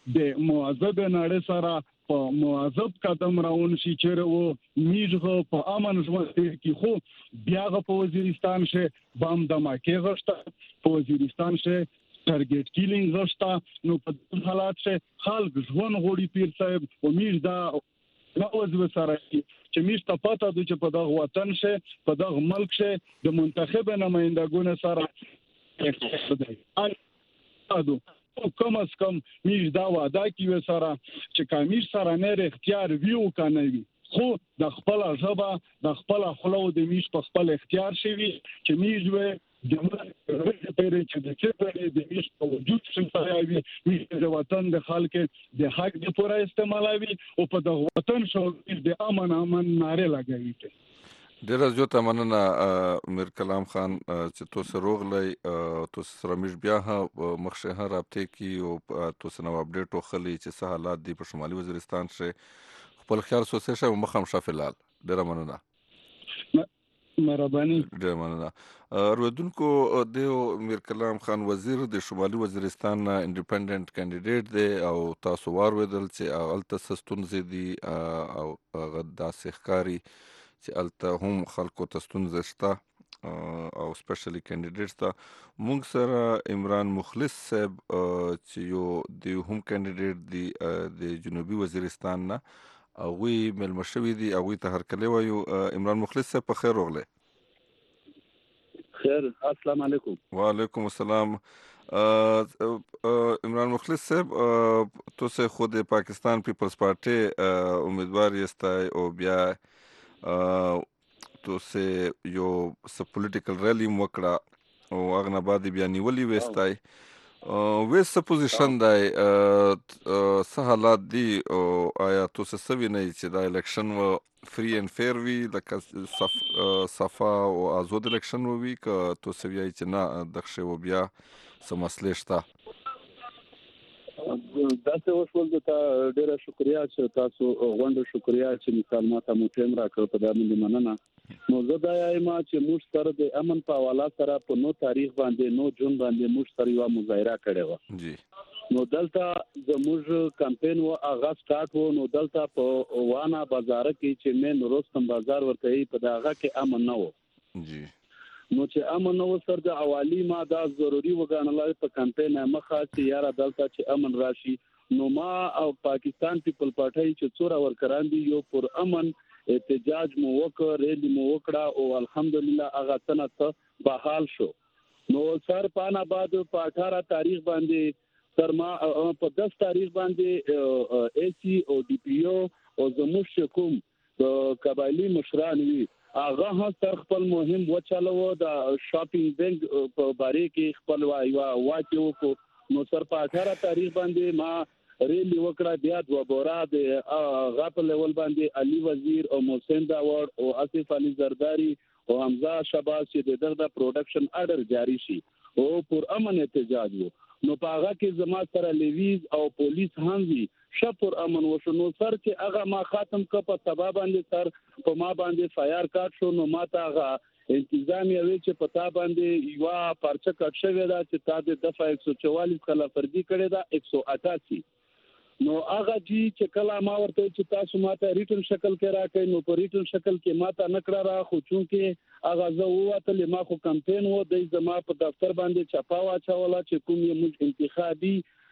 د معذب نړۍ سره په معذب قدم راون شي چې و میږه په امن ژوند کې خو بیا په وزیرستان شه بام دماکه غشته په وزیرستان شه ټارګټ کیلینګ غشته نو په حالات شه خلک ژوند غوړي پیر صاحب او میږ دا نوز وسره چې میږ ته پاته د چې په دغه وطن شه په دغه ملک شه د منتخب نمائندګانو سره اادو کم از کم میږ دا وعده کوي سره چې کامیش سره نه اختیار ویو کنه وی خو د خپل ژبه د خپل خلو د میږ په خپل اختیار شوی چې میږ و د مرګ پرې چې د څه پرې د میږ په وجود څنګه وي میږ د وطن د خلک د حق د پوره استعمالوي او په د وطن شو د امن امن ناره لګوي. ډیر زیاته مننه امیر کلام خان چې تاسو روغلی تاسو سره مش بیا مخشه ها رابطه کی او تاسو نو اپډیټ وخلی چې څه حالات دی په شمالي وزیرستان شه خپل خیال سوسه شه مخم شافلال ډیر مننه مهرباني ډیر مننه. اردوونکو دیو امیر کلام خان وزیر د شمالي وزیرستان انډیپندنت کینډیډیټ دی او تاسو وارویدل چې الته سستون زیدي او غدا سخکاری چې الته هم خلکو ته ستونزه شته او سپیشلی کینډیډیټس ته موږ سره عمران مخلص صاحب چې یو د هم کینډیډیټ دی د جنوبي وزیرستان نه هغوی میلمه شوي دي هغوی ته هرکلی وایو. عمران مخلص صاحب په خیر راغلی. خیر السلام علیکم. وعلیکم السلام. عمران مخلص صاحب تاسو خود پاکستان پیپلز پارټي امیدوار یاستئ او بیا تاسو یو س پولیټیکل ریلی وکړه او هغه نه بعد بیا نیولې وستای وې س پوزیشن دی څه حالات دي او آیا تاسو سوي نه چې دا الیکشن و فری اینڈ فیر وی لکه صف صفا او آزاد الیکشن وی ک تاسو وی چې نه دغه و بیا سم مسلې شته؟ داسې وشول د تا ډیره شکریا چې تاسو غونډه شکریا چې مثال ماته مو ټیم راکړ په دامن مننه. نو زه دا وایم چې موږ سره د امن په حواله سره په نو تاریخ باندې نو جون باندې موږ سره یو مظاهره کړې و جی نو دلته زموږ کمپاین و اغاز سٹارټ و نو دلته په وانا بازار کې چې مې نورستم بازار ورته په داغه کې امن نه و جی نو چې امن نو سر د حوالی ما دا ضروری وګڼل په کمپاین مخه چې یاره دلته چې امن راشي نو ما او پاکستان پیپل پارټي چې څوره ورکران دي یو پر امن احتجاج مو وکړ ریلی مو وکړه او الحمدلله هغه سنت بحال شو. نو سر پانا بعد په اٹھارہ تاریخ باندې سر ما په دس تاریخ باندې ای سی او ډي پی او او زموږ کوم د قبایلی مشران وی هغه هم سر خپل مهم وچالو د شاپینګ بینګ په باره کې خپل وایو واچو کو نو سر په اٹھارہ تاریخ باندې ما ریلی وکړه بیا د وبورا د غاپ لیول باندې علي وزیر او محسن داور او اسف علي زرداری او حمزه شباز چې دغه پروډکشن آرډر جاری شي او پر امن احتجاج وو نو په هغه کې زما سره لیویز او پولیس هم وی شپور امن وشو نو سر چې هغه ما ختم ک په سبب باندې سر په ما باندې فایر کارت شو نو ما ته هغه انتظامی وی چې پتا باندې یو پرچه کټ شوی دا چې تا د دفعه ایک سو چوالیس خلاف ورزي کړی دا ایک سو اٹھاسی نو هغه جی چې کله ما ورته چې تاسو ماته ریټن شکل کې راکې نو په ریټن شکل کې ماته نکړه را خو چونکه هغه زه وته ما خو کمپاین و د زما په دفتر باندې چپا واچوله چې کوم یو موږ انتخابي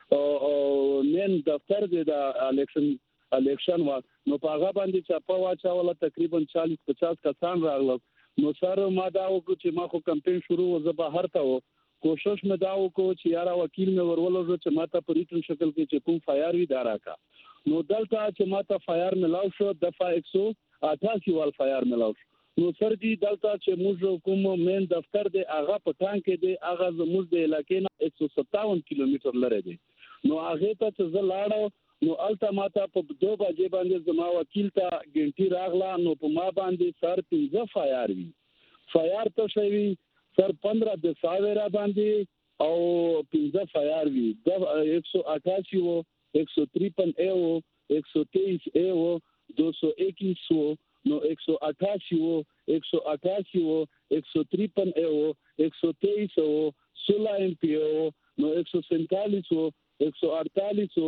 او نن دفتر د الیکشن الیکشن وا نو په هغه باندې چپا واچوله تقریبا چالیس پچاس کسان راغله نو سره ما دا وکړ چې ما خو کمپاین شروع و زه بهر ته و کوشش مې دا وکړو چې یاره وکیل مې ورولو چې ماته په ریټن شکل کې چې کوم فایر وی دارا کا نو دلته چې ماته فایر ملاو شو دفعه ایک سو اٹھاسی وال فایر ملاو شو نو سر جی دلته چې موږ کوم مین دفتر دی هغه په ټانک کې دی هغه زموږ د علاقې نه ایک سو ستاون کیلومتر لري دی نو هغه ته چې زه لاړم نو الته ماته په دوه بجې باندې زما وکیل ته ګنټي راغلا نو په ما باندې سر پنځه فایر وی فایر ته شوی سر پندرہ د ساویرا باندې او پنځه فایر وی د ایک سو اٹھاسی و ایک سو تریپن اے و ایک سو تیئیس اے و دو سو اکیس و نو ایک سو اٹھاسی و ایک سو اٹھاسی و ایک سو تریپن اے و ایک سو تیئیس و سولہ ایم پی او نو ایک سو سینتالیس و ایک سو اڑتالیس و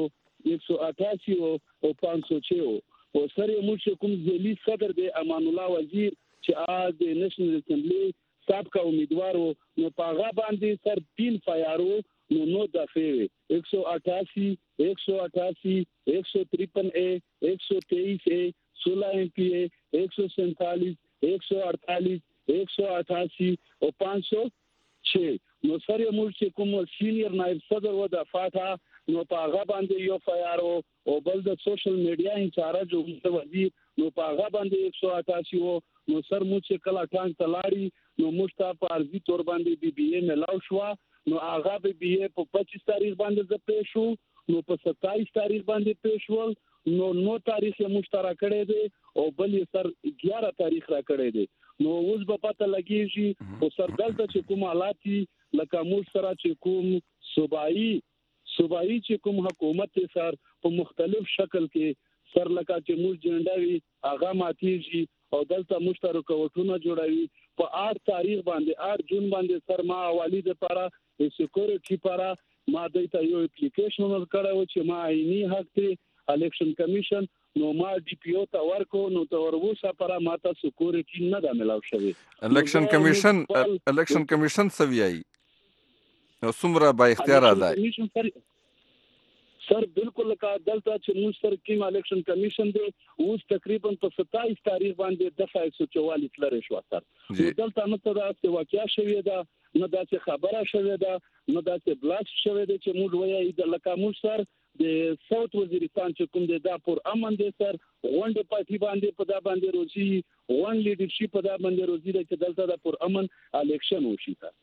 एक सौ अठासी او पाँच सौ छह او سره موږ کوم ځلی صدر د امان الله وزیر چې آ د نېشنل اسمبلی سابقه امیدوار نو پاغه باندې سر تین فایارو نو نو دفعه एक सौ अठासी एक सौ अठासी एक सौ तिरपन ए एक सौ तेईस ए सोलह एम पी ए एक सौ सैंतालीस एक सौ अड़तालीस एक सौ अठासी और पाँच सौ छह نو سره موږ چې کوم سینیئر نائب صدر و د فاټا نو پاغه باندې یو فایارو او بل د سوشل میډیا انچارج او وزیر نو پاغه باندې एक सौ अठासी او نو سر موږ چې کله ټانک تلاړي نو موږ ته په ارزي تور باندې بي بي اي ملاو شو نو هغه بي بي اي په پچیس تاریخ باندې ز پېښ شو نو په ستایس تاریخ باندې پېښ شو نو نو تاریخ یې مشترک کړی دی او بل یې سر اګیارہ تاریخ را کړی دی نو اوس په پته لګیږي او سر دلته چې کوم حالات لکه موږ سره چې کوم صوبایي صوبایي چې کوم حکومت سره په مختلف شکل کې سر لکه چې موږ جنډاوي هغه ماتيږي او دلته مشترک وټونه جوړوي په آठ تاریخ باندې آठ جون باندې سر ما حوالی د لپاره سکیورټي لپاره ما دایته یو اپلیکیشن ورکړو چې ما عیني حق ته الیکشن کمیشن نو ما ډي پی او ته ورکو نو ته ورغوسه لپاره ما ته سکیورټي نه د ملاو شوی الیکشن کمیشن الیکشن کمیشن سویای نو څومره با اختیار ده سر بالکل کا دلته چې موږ سر کیم الیکشن کمیشن دی اوس تقریبا په ستایس تاریخ باندې دفعه एक सौ चौवालीस لري شو سر دلته نو ته دا چې واقعیا شوی دا نو دا چې خبره شوی دا نو دا چې بلاس شوی دی چې موږ وایي د لکه موږ سر د ساوث وزیرستان چې کوم دی دا پر امن دی سر غونډه پاتې باندې په دا باندې روزي وان لیډرشپ په دا باندې روزي د چې دلته د پر امن الیکشن وشي تا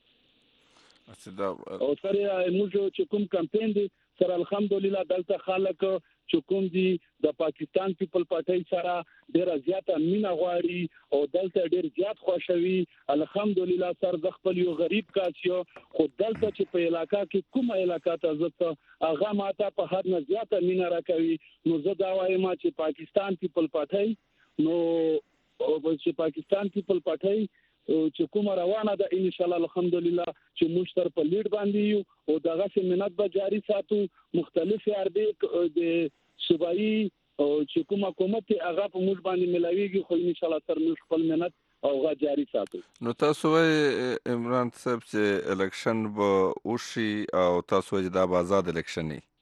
او سره موږ چې کوم کمپاین دی سر الحمدلله دلته خلک چې کوم دي د پاکستان پیپل پارټي سره ډیر زیاته مینا غواړي او دلته ډیر زیات خوشوي الحمدلله سر د خپل یو غریب کاسیو خو دلته چې په علاقہ کې کومه علاقہ ته زته هغه ماته په حد نه زیاته مینا راکوي نو زه دا وایم چې پاکستان پیپل پارټي نو او چې پاکستان پیپل پارټي چې کوم روانه ده ان شاء الله الحمدلله چې موږ تر په لیډ باندې یو او دغه سمنات به جاری ساتو مختلف عربي د صوبایي او چې کوم حکومت هغه په موږ باندې ملاويږي خو ان شاء الله تر موږ خپل منت او غا جاری ساتو نو تاسو یې عمران صاحب چې الیکشن به وشي او تاسو یې د آزاد الیکشن نه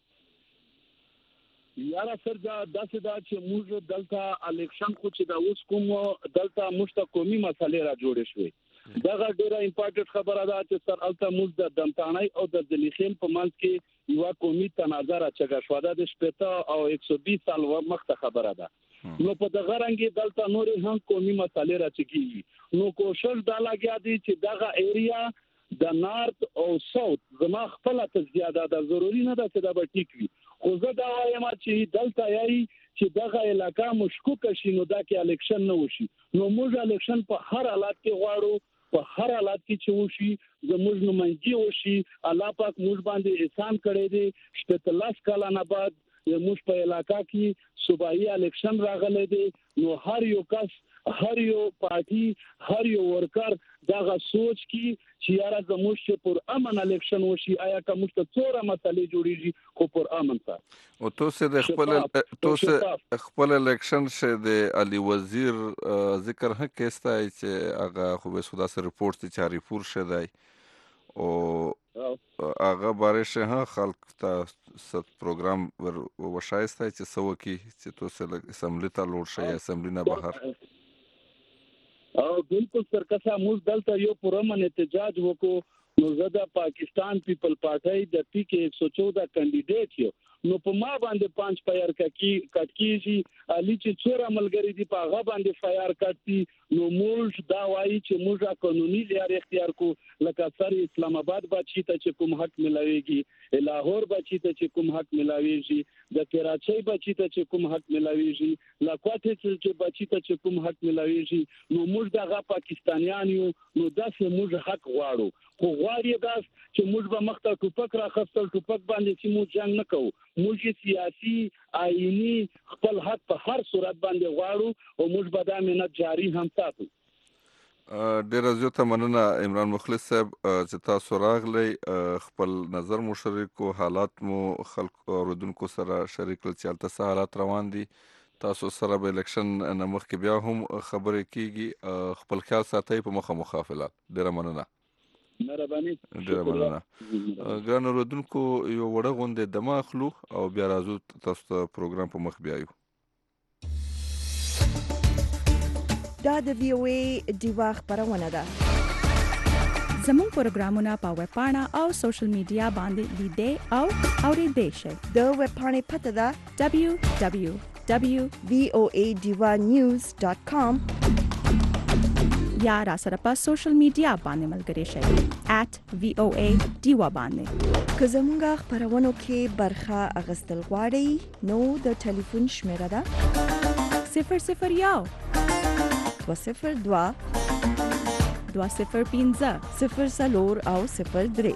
یاره سر دا داسې دا چې موږ دلته الیکشن خو چې دا اوس کوم دلته موږ قومي مسالې را جوړې شوې دغه ډیره امپورټنت خبره ده چې سر الته موږ د دمتانای او د ذلیخین په منځ کې یو قومي تنازع راچګه شو دا د شپږ او एक सौ बीस سال وخت خبره ده نو په دغه رنګ دلته نور هم قومي مسالې راچګي نو کوشش دا لګیا دي چې دغه ایریا د نارت او ساوث زما خپل ته زیاده ده ضروری نه ده چې دا به ټیک وي خو زه دا وایم چې دلته یاري چې دغه علاقہ مشکوک شي نو دا کې الیکشن نه وشي نو موږ الیکشن په هر حالت کې غواړو په هر حالت کې چې وشي زموږ نمائندګي وشي الله پاک موږ باندې احسان کړی دی شپږ کاله نه بعد موږ په علاقہ کې صوبایي الیکشن راغلی دی نو هر یو کس هر یو پارټي هر یو ورکر دغه سوچ کی چې یاره زموږ چې پر امن الیکشن وشي آیا کوم څه څوره مسلې جوړیږي خو پر امن سره او تاسو د خپل تاسو خپل الیکشن شه د علي وزیر ذکر هم کېستای چې هغه خو به خدا سره رپورت ته چاري پور شه دی او هغه بارشه ها خلک ته ست پروګرام ور وشایسته چې سو کی چې تاسو اسمبلی ته لوړ شي اسمبلی نه بهر او بالکل سرکسا موږ دلته یو پرمن احتجاج وکړو نو زه د پاکستان پیپل پارټي د پی کې एक सौ चौदह کینډیډیټ یو نو په ما باندې پنځ فایر ککی کټکیږي علي چې څور عملګری دي په هغه باندې فایر کټي نو موږ دا وایي چې موږ قانوني لار اختیار کو لکه سر اسلام آباد بچی ته چې کوم حق ملاويږي لاهور بچی ته چې کوم حق ملاويږي د کراچۍ بچی ته چې کوم حق ملاويږي لاکوټه چې بچی ته چې کوم حق ملاويږي نو موږ دغه پاکستانیان یو نو داسې موږ حق غواړو خو غواړي دا چې موږ به مخته ټوپک راخستل ټوپک باندې چې موږ جنگ نه کوو موږ سیاسي آئینی خپل حق په هر صورت باندې غواړو او موږ به دا منت جاری هم ساتو ډیره زیاته مننه عمران مخلص صاحب چې تاسو راغلی خپل نظر مو شریک کو حالات مو خلکو اوریدونکو سره شریک کړل چې هلته څه حالات روان دي تاسو سره به الیکشن نه مخکې بیا هم خبرې کیږي خپل خیال ساتئ په مخه مخافلات ډیره مننه مهرباني ډیره مننه ګران اوریدونکو یو وړه غونډه دمه اخلو او بیا راځو تاسو ته پروګرام په مخ بیایو دا د وی او ای دیوا خبرونه ده زموږ پروګرامونه په ویب پاڼه او سوشل میډیا باندې لیدئ او اورېدئ شئ د ویب پاڼې پته ده دبلیو دبلیو دبلیو وی او ای دیوا نیوز ډاٹ کام یا را سره په سوشل میډیا باندې ملګري شئ ایٹ وی او ای دیوا باندې که زموږ خبرونو کې برخه اخیستل غواړئ نو د ټلیفون شمیره ده صفر صفر یو دوه صفر دوه دوه صفر پنځه صفر څلور او صفر درې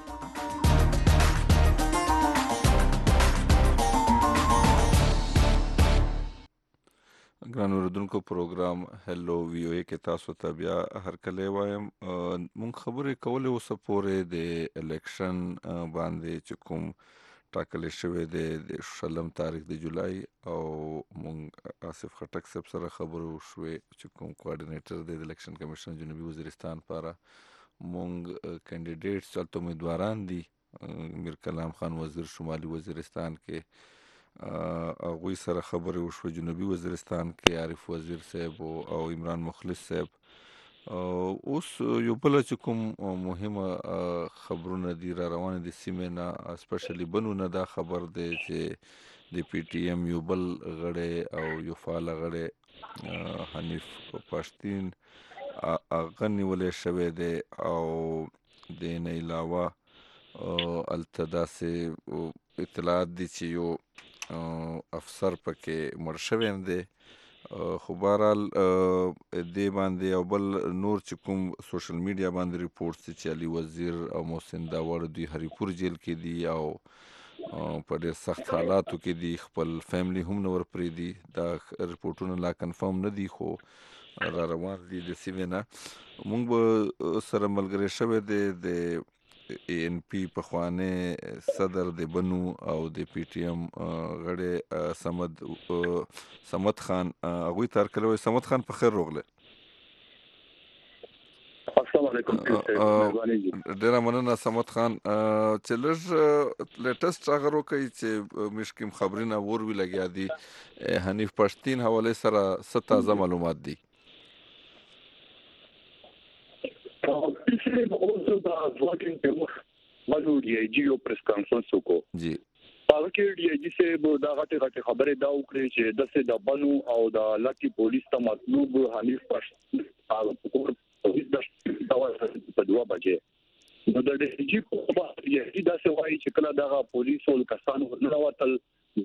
ګران اوریدونکو پروګرام هلو وی او ای کې تاسو ته بیا هرکلی وایم مونږ خبرې کولې اوسه پورې د الیکشن باندې چې کوم ټاکلی شوی دی د شلم تاریخ د جولای او مونږ آصف خټک صاحب سره خبرې وشوې چې کوم کوارډینیټر دی د الیکشن کمیشن جنوبي وزیرستان لپاره مونږ کینډیډیټس چلته امیدواران دي میر کلام خان وزیر شمالي وزیرستان کې هغوی سره خبرې وشوې جنوبي وزیرستان کې عارف وزیر صاحب او عمران مخلص صاحب اوس یو بل چې کوم مهمه خبرونه دي را روانې دي سیمې نه اسپیشلی بنو نه دا خبر دی چې د پی ټی ایم یو بل غړی او یو فعال غړی حنیف پښتین هغه نیولې شوی دی او د نه علاوه هلته داسې اطلاعات دي چې یو افسر پکې مړ شوی هم دی خو بهرحال دې باندې او بل نور چې کوم سوشل میډیا باندې ریپورټس دي چې علي وزیر او محسن داوړ دوی هریپور جیل کې دي او په ډېر سخت حالاتو کې دي خپل فیملی هم نه ورپرېږدي دا ریپورټونه لا کنفرم نه دي خو را روان دي د سیمې نه موږ به سره ملګری شوی دی د ای ان پی پخوانی صدر د بنو او د پی ټی ایم غړی سمد سمد خان هغوی ته هرکلی وایي سمد خان په خیر روغلی السلام علیکم ډیره مننه سمد خان چې لږ لیټسټ هغه وکړئ چې موږ کوم خبرونه ور وي لګیا دي حنیف پښتین حوالې سره څه تازه معلومات دي also the working demo مالو ډي آی جی یو پریس کانفرنس وکړو جی هغه کې ډي آی جی سه دا غټه غټه خبره دا وکړي چې د څه د بنو او د لکی پولیس ته مطلوب حنیف پښتون هغه پکور پولیس د په دوه بجې نو د ډي جی په اړه دا څه وایي چې کله دا پولیس ول کسان ورنوتل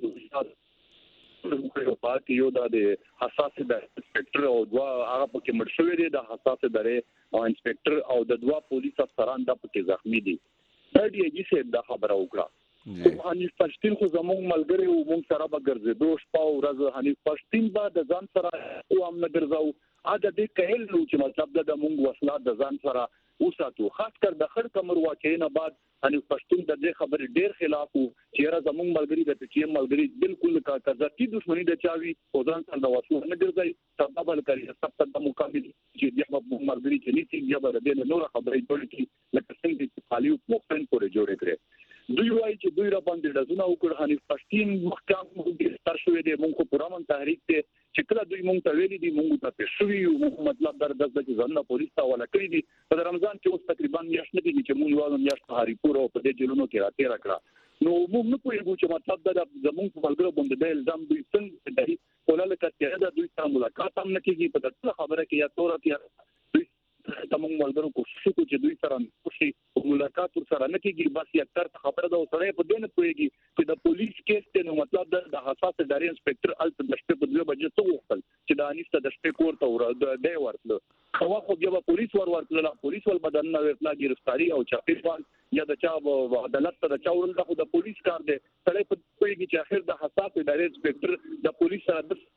نو پاتې یو د حساس د انسپکټر او دوا هغه پکې مړ شوی دی د حساس درې او انسپکټر او د دوا پولیس افسران د پکې زخمی دي د ډي آی جی سه دا خبره وکړه حنیف پښتین خو زموږ ملګری او موږ سره به ګرځېدو شپه او ورځ حنیف پښتین به د ځان سره او هم نه ګرځاو ا د دې کهل نو چې مطلب د موږ وسلات د ځان سره اوساتو خاص کر د خړ کمر واقعینه بعد حنیف پښتون د دې خبرې ډېر خلاف وو چې را زموږ ملګری د پی ټی ایم ملګری بالکل کا ذاتی دښمنی د چاوي او ځان سره د وسلو نه ګرځي سبب بل کوي سبب د مقابل چې د موږ ملګری چې نیتی بیا به د نور خبرې جوړ کی لکه څنګه چې خالی مخن پورې جوړې کړې دوی وایي چې دوی را باندې دزونه وکړ حنیف پښتین محکم موږ تر شوې دي موږ په پرامن تحریک ته چې کله دوی موږ ته ویلي دي موږ ته پېښوي او مطلب در د ځنه پولیس ته ولا کړی دي په رمضان کې اوس تقریبا میاشت نه دي چې موږ یو میاشت هریپور او په دې جلونو کې راته راکړه نو موږ نه پوهیږو چې مطلب دا زموږ په ملګرو باندې د الزام دوی څنګه دي ولله کته دا دوی سره ملاقات هم نه کیږي په دغه خبره کې یا تور یا تمام ملګرو کوشش کوي چې دوی سره خوشي او ملاقات سره نه کیږي بس یو تر خبره دا سره په دې نه پوهیږي چې د پولیس کیس ته نو مطلب د حساس ادارې انسپکټر الته د شپې په دوه بجې څو وختل چې د انیسته د شپې کور ته ور د دی ورتل خو خو بیا پولیس ور ورتل پولیس ول بدن نه ورتلا گرفتاری او چاپیوان یا د چا عدالت ته د چاورل د پولیس کار دی سره په پوهیږي چې اخر د حساس ادارې انسپکټر د پولیس سره د څو چې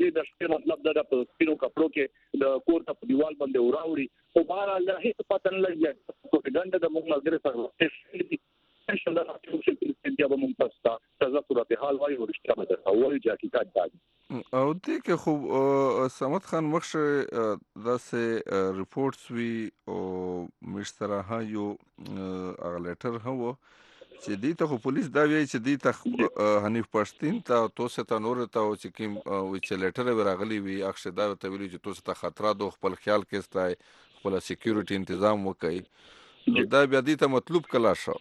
د شپې مطلب دا په سپینو کپړو کې د کور ته په دیوال باندې وراوړي او بهر الله هیڅ پته نه لګي پروپاګاندا د موږ ملګری سره ان شاء الله راځو چې بیا به موږ تاسو ته تازه صورتحال وایو او رښتیا به درته وایو چې حقیقت دا دی. او دې کې خو صمد خان مخشه داسې ریپورټس وی او مشتره ها یو هغه لیټر هو چې دې ته خو پولیس دا وایي چې دې ته حنیف پښتين ته توسه ته نور ته او چې کوم چې لیټر ورغلی وي اخشه دا ته ویلي چې توسه ته خطر دو خپل خیال کې ستای خپل سکیورټي تنظیم وکړي دا بیا دې ته مطلوب کلا شو.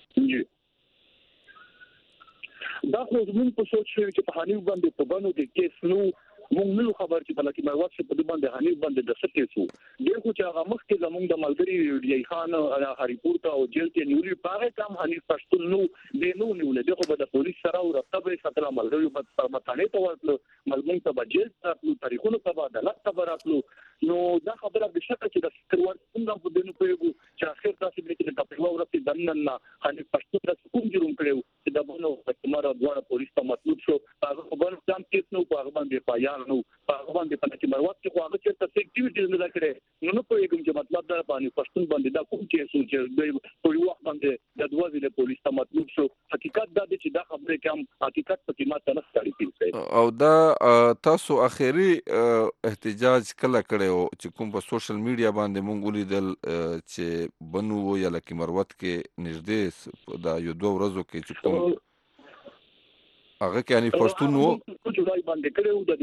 دا خو زموږ په سوچ کې په حنیف باندې په باندې کې کیس نو موږ نه خبر چې بلکې مروت په دې باندې حنیف باندې د څه کیسو ډېر خو چې هغه مخکې زموږ د ملګری دی خان هریپور ته او جیل کې نیولې پاره کم حنیف پښتون نو د نو نیولې دغه به د پولیس سره او راتبه سره ملګری په پرمختانه ته ورته ملګری ته بجیل تاسو تاریخونو ته عدالت ته وراتلو نو دا خبره به شکه چې د سکروار څنګه په دینو پیغو چې اخر تاسو به چې د په ورته دنن نه حنیف پښتون د کوم جرم کړو چې د بونو په مر دواړه پولیس ته مطلوب شو هغه خبر ځم کیس نو په هغه باندې پایار نو په هغه باندې په چې مروت کې هغه چې تاسو اکټیویټیز نه کړې نو نو په کوم چې مطلب دا باندې پښتون باندې دا کوم چې سوچ دی په یو وخت باندې د دوه ځله پولیس ته مطلوب شو حقیقت دا دی چې دا خبره کوم حقیقت په قیمت نه ستړي کیږي او دا تاسو اخیری احتجاج کله کړو چې کوم په سوشل میډیا باندې مونږ ولیدل چې بنو یا لکه مروت کې نږدې دا یو دوه ورځو کې چې کوم هغه کې ان پښتون وو جولای باندې کړو د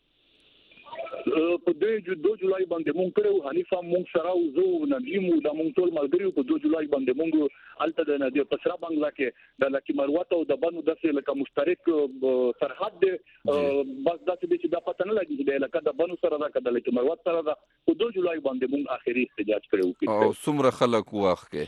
په دوه جولای باندې مونږ کړو حنیفه مونږ سره او زو نجیمو د مونږ ټول ملګریو په دوه جولای باندې مونږ الته د نادي پسرا بنگلا کې د لکه مروت او د بنو داسې لکه مشترک سرحد بس داسې چې دا پته نه لګي چې لکه د بنو سره دا کده لکه مروت سره دا په دوه جولای باندې مونږ اخیری احتجاج کړو او څومره خلک واخ کې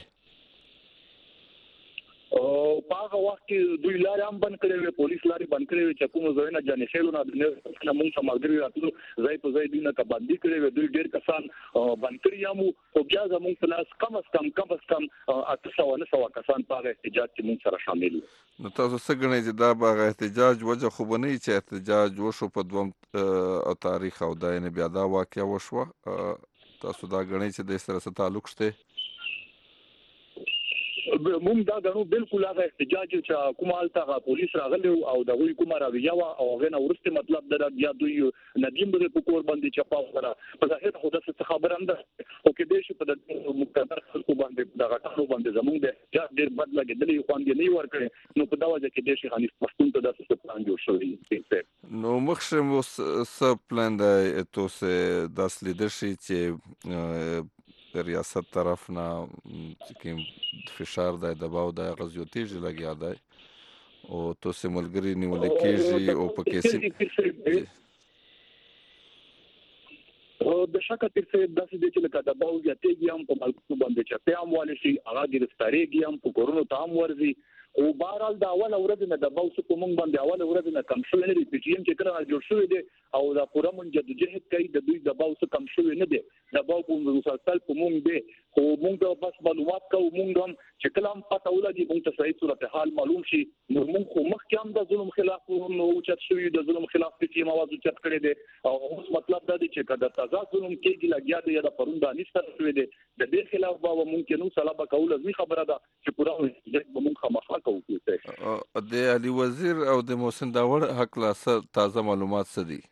او هغه وخت کې دوی لارې هم بند کړې وې پولیس لارې بند کړې وې چې کوم ځای نه جانې خېلونه د نه مونږ سمګری راتلو ځای په ځای دوی نه کبندي کړې وې دوی ډېر کسان بند کړی یم او بیا زموږ پلاس کم از کم کم از کم اته سوه نه سوه کسان په احتجاج کې مونږ سره شامل وو. نو تاسو څه ګڼئ چې دا به احتجاج وجه خو به نه وي چې احتجاج وشو په دوم تاریخ او دا یعنې بیا دا واقعه وشوه تاسو دا ګڼئ چې د سره څه تعلق شته؟ مونږ دا غنو بالکل هغه احتجاج چې کومال ته پولیس راغلی او د غوي کومه راویه او غنه ورسته مطلب دا بیا دوی ندیم به په کور باندې چپاو کړه په ظاهر خو د څه خبر هم ده او کې دې شي په د مقدر خلکو باندې د غټانو باندې زمونږ د احتجاج ډیر بد لګیدلی خو باندې نه ورکړي نو په دا وجه کې دې شي حنیف پښتون ته د څه پلان جوړ شوی دی نو مخشه مو څه پلان دی تاسو داس لیدر شي چې ریاست طرف نه کوم فشار دی دباو دی غزيوتیږي لګیا دی او تاسو ملګری نیول کېږي او پکې سي او د شکه تر څه داسې دي چې لکه دباو یاتېږي هم په ملکو باندې چې پیام والي شي هغه ګرفتاریږي هم په کورونو ته هم ورځي او بهرحال د اول ورځ نه د باو څخه مونږ باندې اول ورځ نه کم شوی نه دی پی ټی ایم چې کله جوړ شوی دی او دا پوره مونږ جدوجہد کوي د دوی د باو څخه کم شوی نه دی د باو په مسلسل په مونږ دی خو مونږ بس معلومات کوو مونږ هم چې کله هم پته ولګي مونږ ته صحیح صورتحال معلوم شي نو مونږ خو مخکې هم د ظلم خلاف نو چت شوی د ظلم خلاف پی ټی ایم आवाज چت کړی دی او اوس مطلب دا دی چې کله تازه ظلم کېږي لګیا دی د پروند انیستر شوی دی د دې خلاف به مونږ نو صلاح کول زی خبره ده چې پورا مونږ خامخا کوو د علي وزیر او د محسن داوړ حق لاسه تازه معلومات څه دي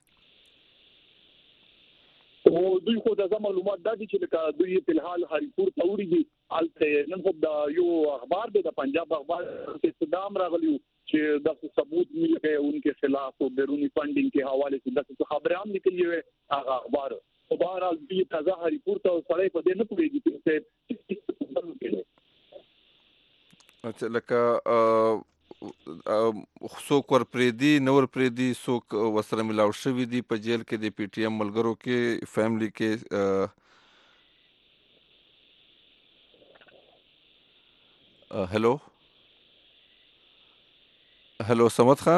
او دوی خو د معلومات د دي چې دوی په الحال هریپور توري دي الته نن خو د یو اخبار د پنجاب اخبار کې صدام راغلیو چې د ثبوت ملي انکه خلاف او بیرونی فنډینګ کې حواله سے د خبره هم نکلی وي هغه اخبار او بهرحال دوی تازه هریپور ته سړی په دې نه پوهیږي چې اچھا لکه څوک ورپریدي نور پریدي څوک وسره ملاو شوي دي په جیل کې د پی ټی ایم ملګرو کې فیملی کې هلو هلو صمد خان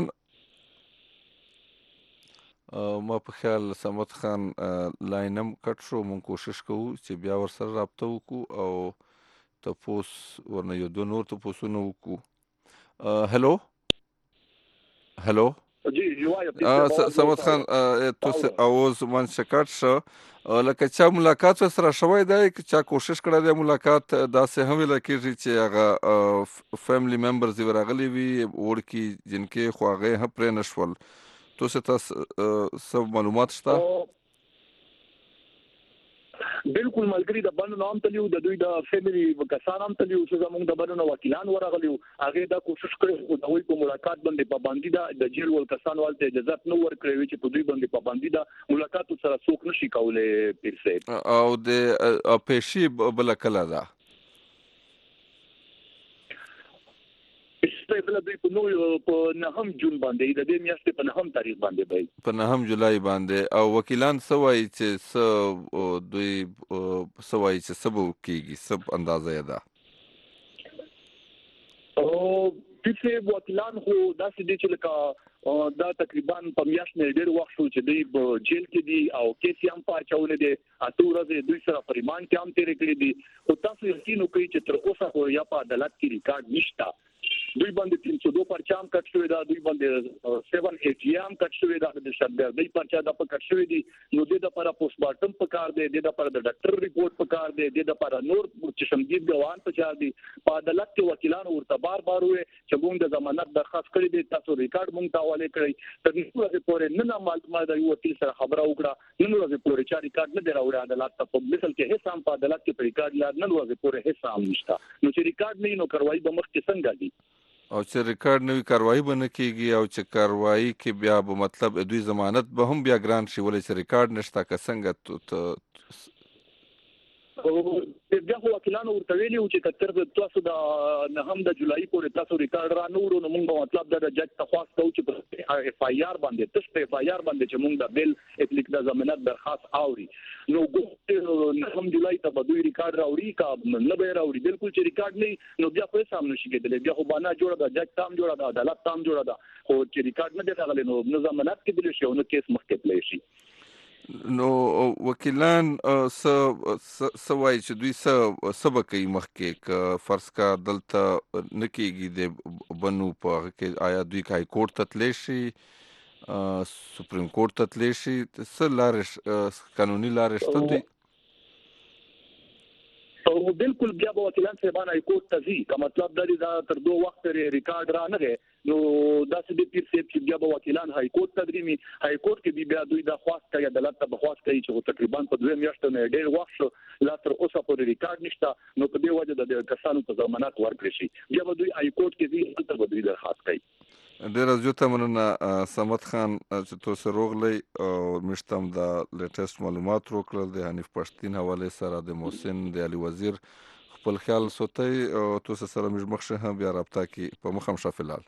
ما په خیال صمد خان لاینم کټ شو مونږ کوشش کوو چې بیا ورسره رابطه وکړو او تپوس ورنه یو دو نور تپوسونه وکړو هلو هلو جی سمد خان تو اوز من شکایت شو لکه چا ملاقات سره شوی دی چا کوشش کړی دی ملاقات داسې هم ویل کېږي چې هغه فیملی ممبرز یې ورغلي وي وړکي جنکې خو هغه هم پرې نه شول تو څه تاسو څه معلومات شته بالکل ملګری د بند نام تلیو د دوی د فیملی کسان هم تلیو چې زموږ د بند وکیلان ورغلیو هغه دا کوشش کړي د وی په ملاقات باندې پابندي ده د جیل ول کسان والته اجازه نو ورکړي چې په دوی باندې پابندي ده ملاقات سره څوک نشي کولای پیر سي او د پېشي بل کله ده بل دوی په نو په نهم جون باندې د دې میاشتې په نهم تاریخ باندې به په نهم جولای باندې او وکیلان سوای چې س دوی سوای چې سبو کیږي سب اندازه ده او چې وکیلان خو داسې دي چې لکه دا تقریبا په میاشت نه ډېر وخت شو چې دوی په جیل کې دي او کیس هم پاچولې دي اته ورځې دوی سره پریمان کې هم تیرې کړې دي او تاسو یقین وکړئ چې تر اوسه خو یا په عدالت کې ریکارډ نشته دوی باندې تین سو دو پرچام کټ شوی دا دوی باندې سیون ایټیم کټ شوی دا د شربردي پرچا د پکټ شوی دي نو د لپاره پوسټ مارټم پکار دی د لپاره د ډاکټر ریپورت پکار دی د لپاره نور چې شمدید غوان پکار دي په عدالت کې وکیلان ورته بار بار وي چې موږ د ضمانت درخواست کړی دی تاسو ریکارډ موږ ته حواله کړی تر نن ورځې پورې نه نه معلومات د یو وکیل سره خبره وکړه نن ورځې پورې چې ریکارډ نه دی راوړی عدالت ته په مثال کې هیڅ هم په عدالت کې ریکارډ لا نن ورځې پورې هیڅ هم نشته نو چې ریکارډ نه نو کاروایی به مخ کې څنګه دي او چې ریکارډ نوی کاروایی به نه کیږي او چې کاروایی کې بیا به مطلب دوی ضمانت به هم بیا ګران شي ولې چې ریکارډ نشته که څنګه بیا خو وکیلانو ورته ویلي و چې تر تاسو د نهم د جولای پورې تاسو ریکارډ را نه ورو نو موږ مطلب د جج تخواست کوو چې په اف آی آر باندې تاسو په اف آی آر باندې چې موږ د بیل اپلیک د ضمانت درخواست اوري نو ګو نهم جولای ته به دوی ریکارډ راوړي کا نه به راوړي بالکل چې ریکارډ نه نو بیا خو سامنے شي کېدل بیا خو باندې جوړه د جج تام جوړه د عدالت تام جوړه ده خو چې ریکارډ نه دی راغلی نو نو ضمانت کې بل شي نو کیس مخ کې پلی شي نو وکیلان س سوای چې دوی س سبقي مخکې ک فرض کا دلته نکېږي د بنو په کې آیا دوی کای کورټ ته تللی شي سپریم کورټ ته تللی شي څه لارې قانوني لارې شته دوی او بالکل بیا به وکیلان صاحبان ای کورټ ته ځي که مطلب دا دی دا تر دوه وخت ریکارډ را نه غي نو داسې د پیر سیب چې بیا به وکیلان های کورټ ته درېمي های کورټ کې بیا دوی دا خواست کوي عدالت ته بخواست کوي چې تقریبا په دوه میاشتو نه ډېر وخت شو لا تر اوسه پورې ریکارډ نشته نو په دې وجه د کسانو ته ضمانت ورکړي شي بیا به دوی های کورټ کې ځي تل به دوی درخواست کوي ډیر زیاته مننه سمد خان چې تاسو روغلی او مشتم د لیټیسټ معلومات وکړل د حنیف پښتین حواله سره د محسن د علي وزیر خپل خیال سوتي او تاسو سره مش مخشه هم بیا رابطه کی په مخم شافلال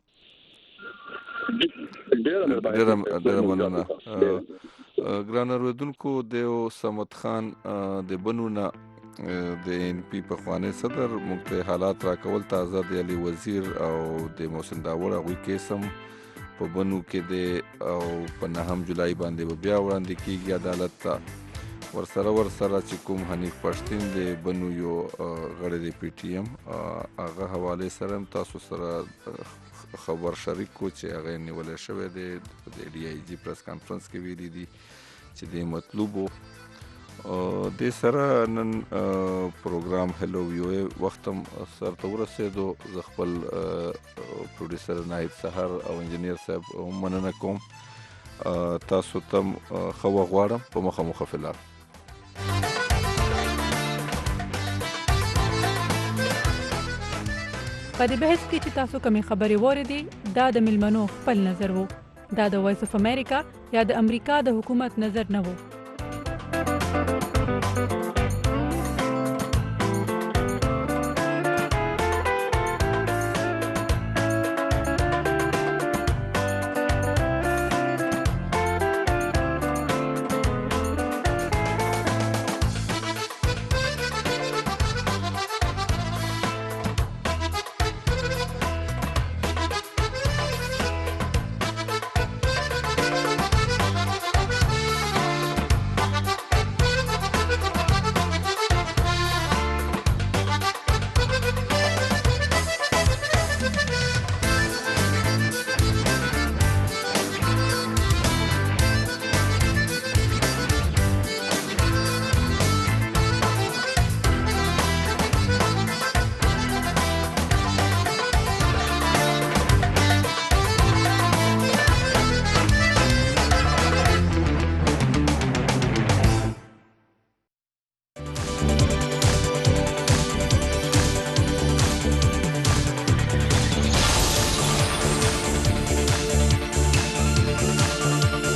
ډیر ډیر مننه ګران اوریدونکو د سمد خان د بنونه د ان پی په خوانه صدر مخته حالات را کول تازه د علي وزیر او د محسن داوړ غوي کیسم په بنو کې د او په نهم جولای باندې بیا وړاندې کیږي عدالت ته ورسره ورسره چې کوم حنیف پښتین د بنو یو غړي د پی ټی ایم هغه حواله سره تاسو سره خبر شریک کو چې هغه نیول شوی دی د ډي آی جی پریس کانفرنس کې ویلي دي چې د مطلوبو د سره نن پروګرام هلو ویو وختم سر ته ورسېدو ز خپل پروډوسر نایب سحر او انجنیر صاحب مننه کوم تاسو تم خو غواړم په مخه مخفلار په دې بحث کې چې تاسو کومې خبرې وریدي دا د ملمنو خپل نظر وو دا د وایس اف امریکا یا د امریکا د حکومت نظر نه وو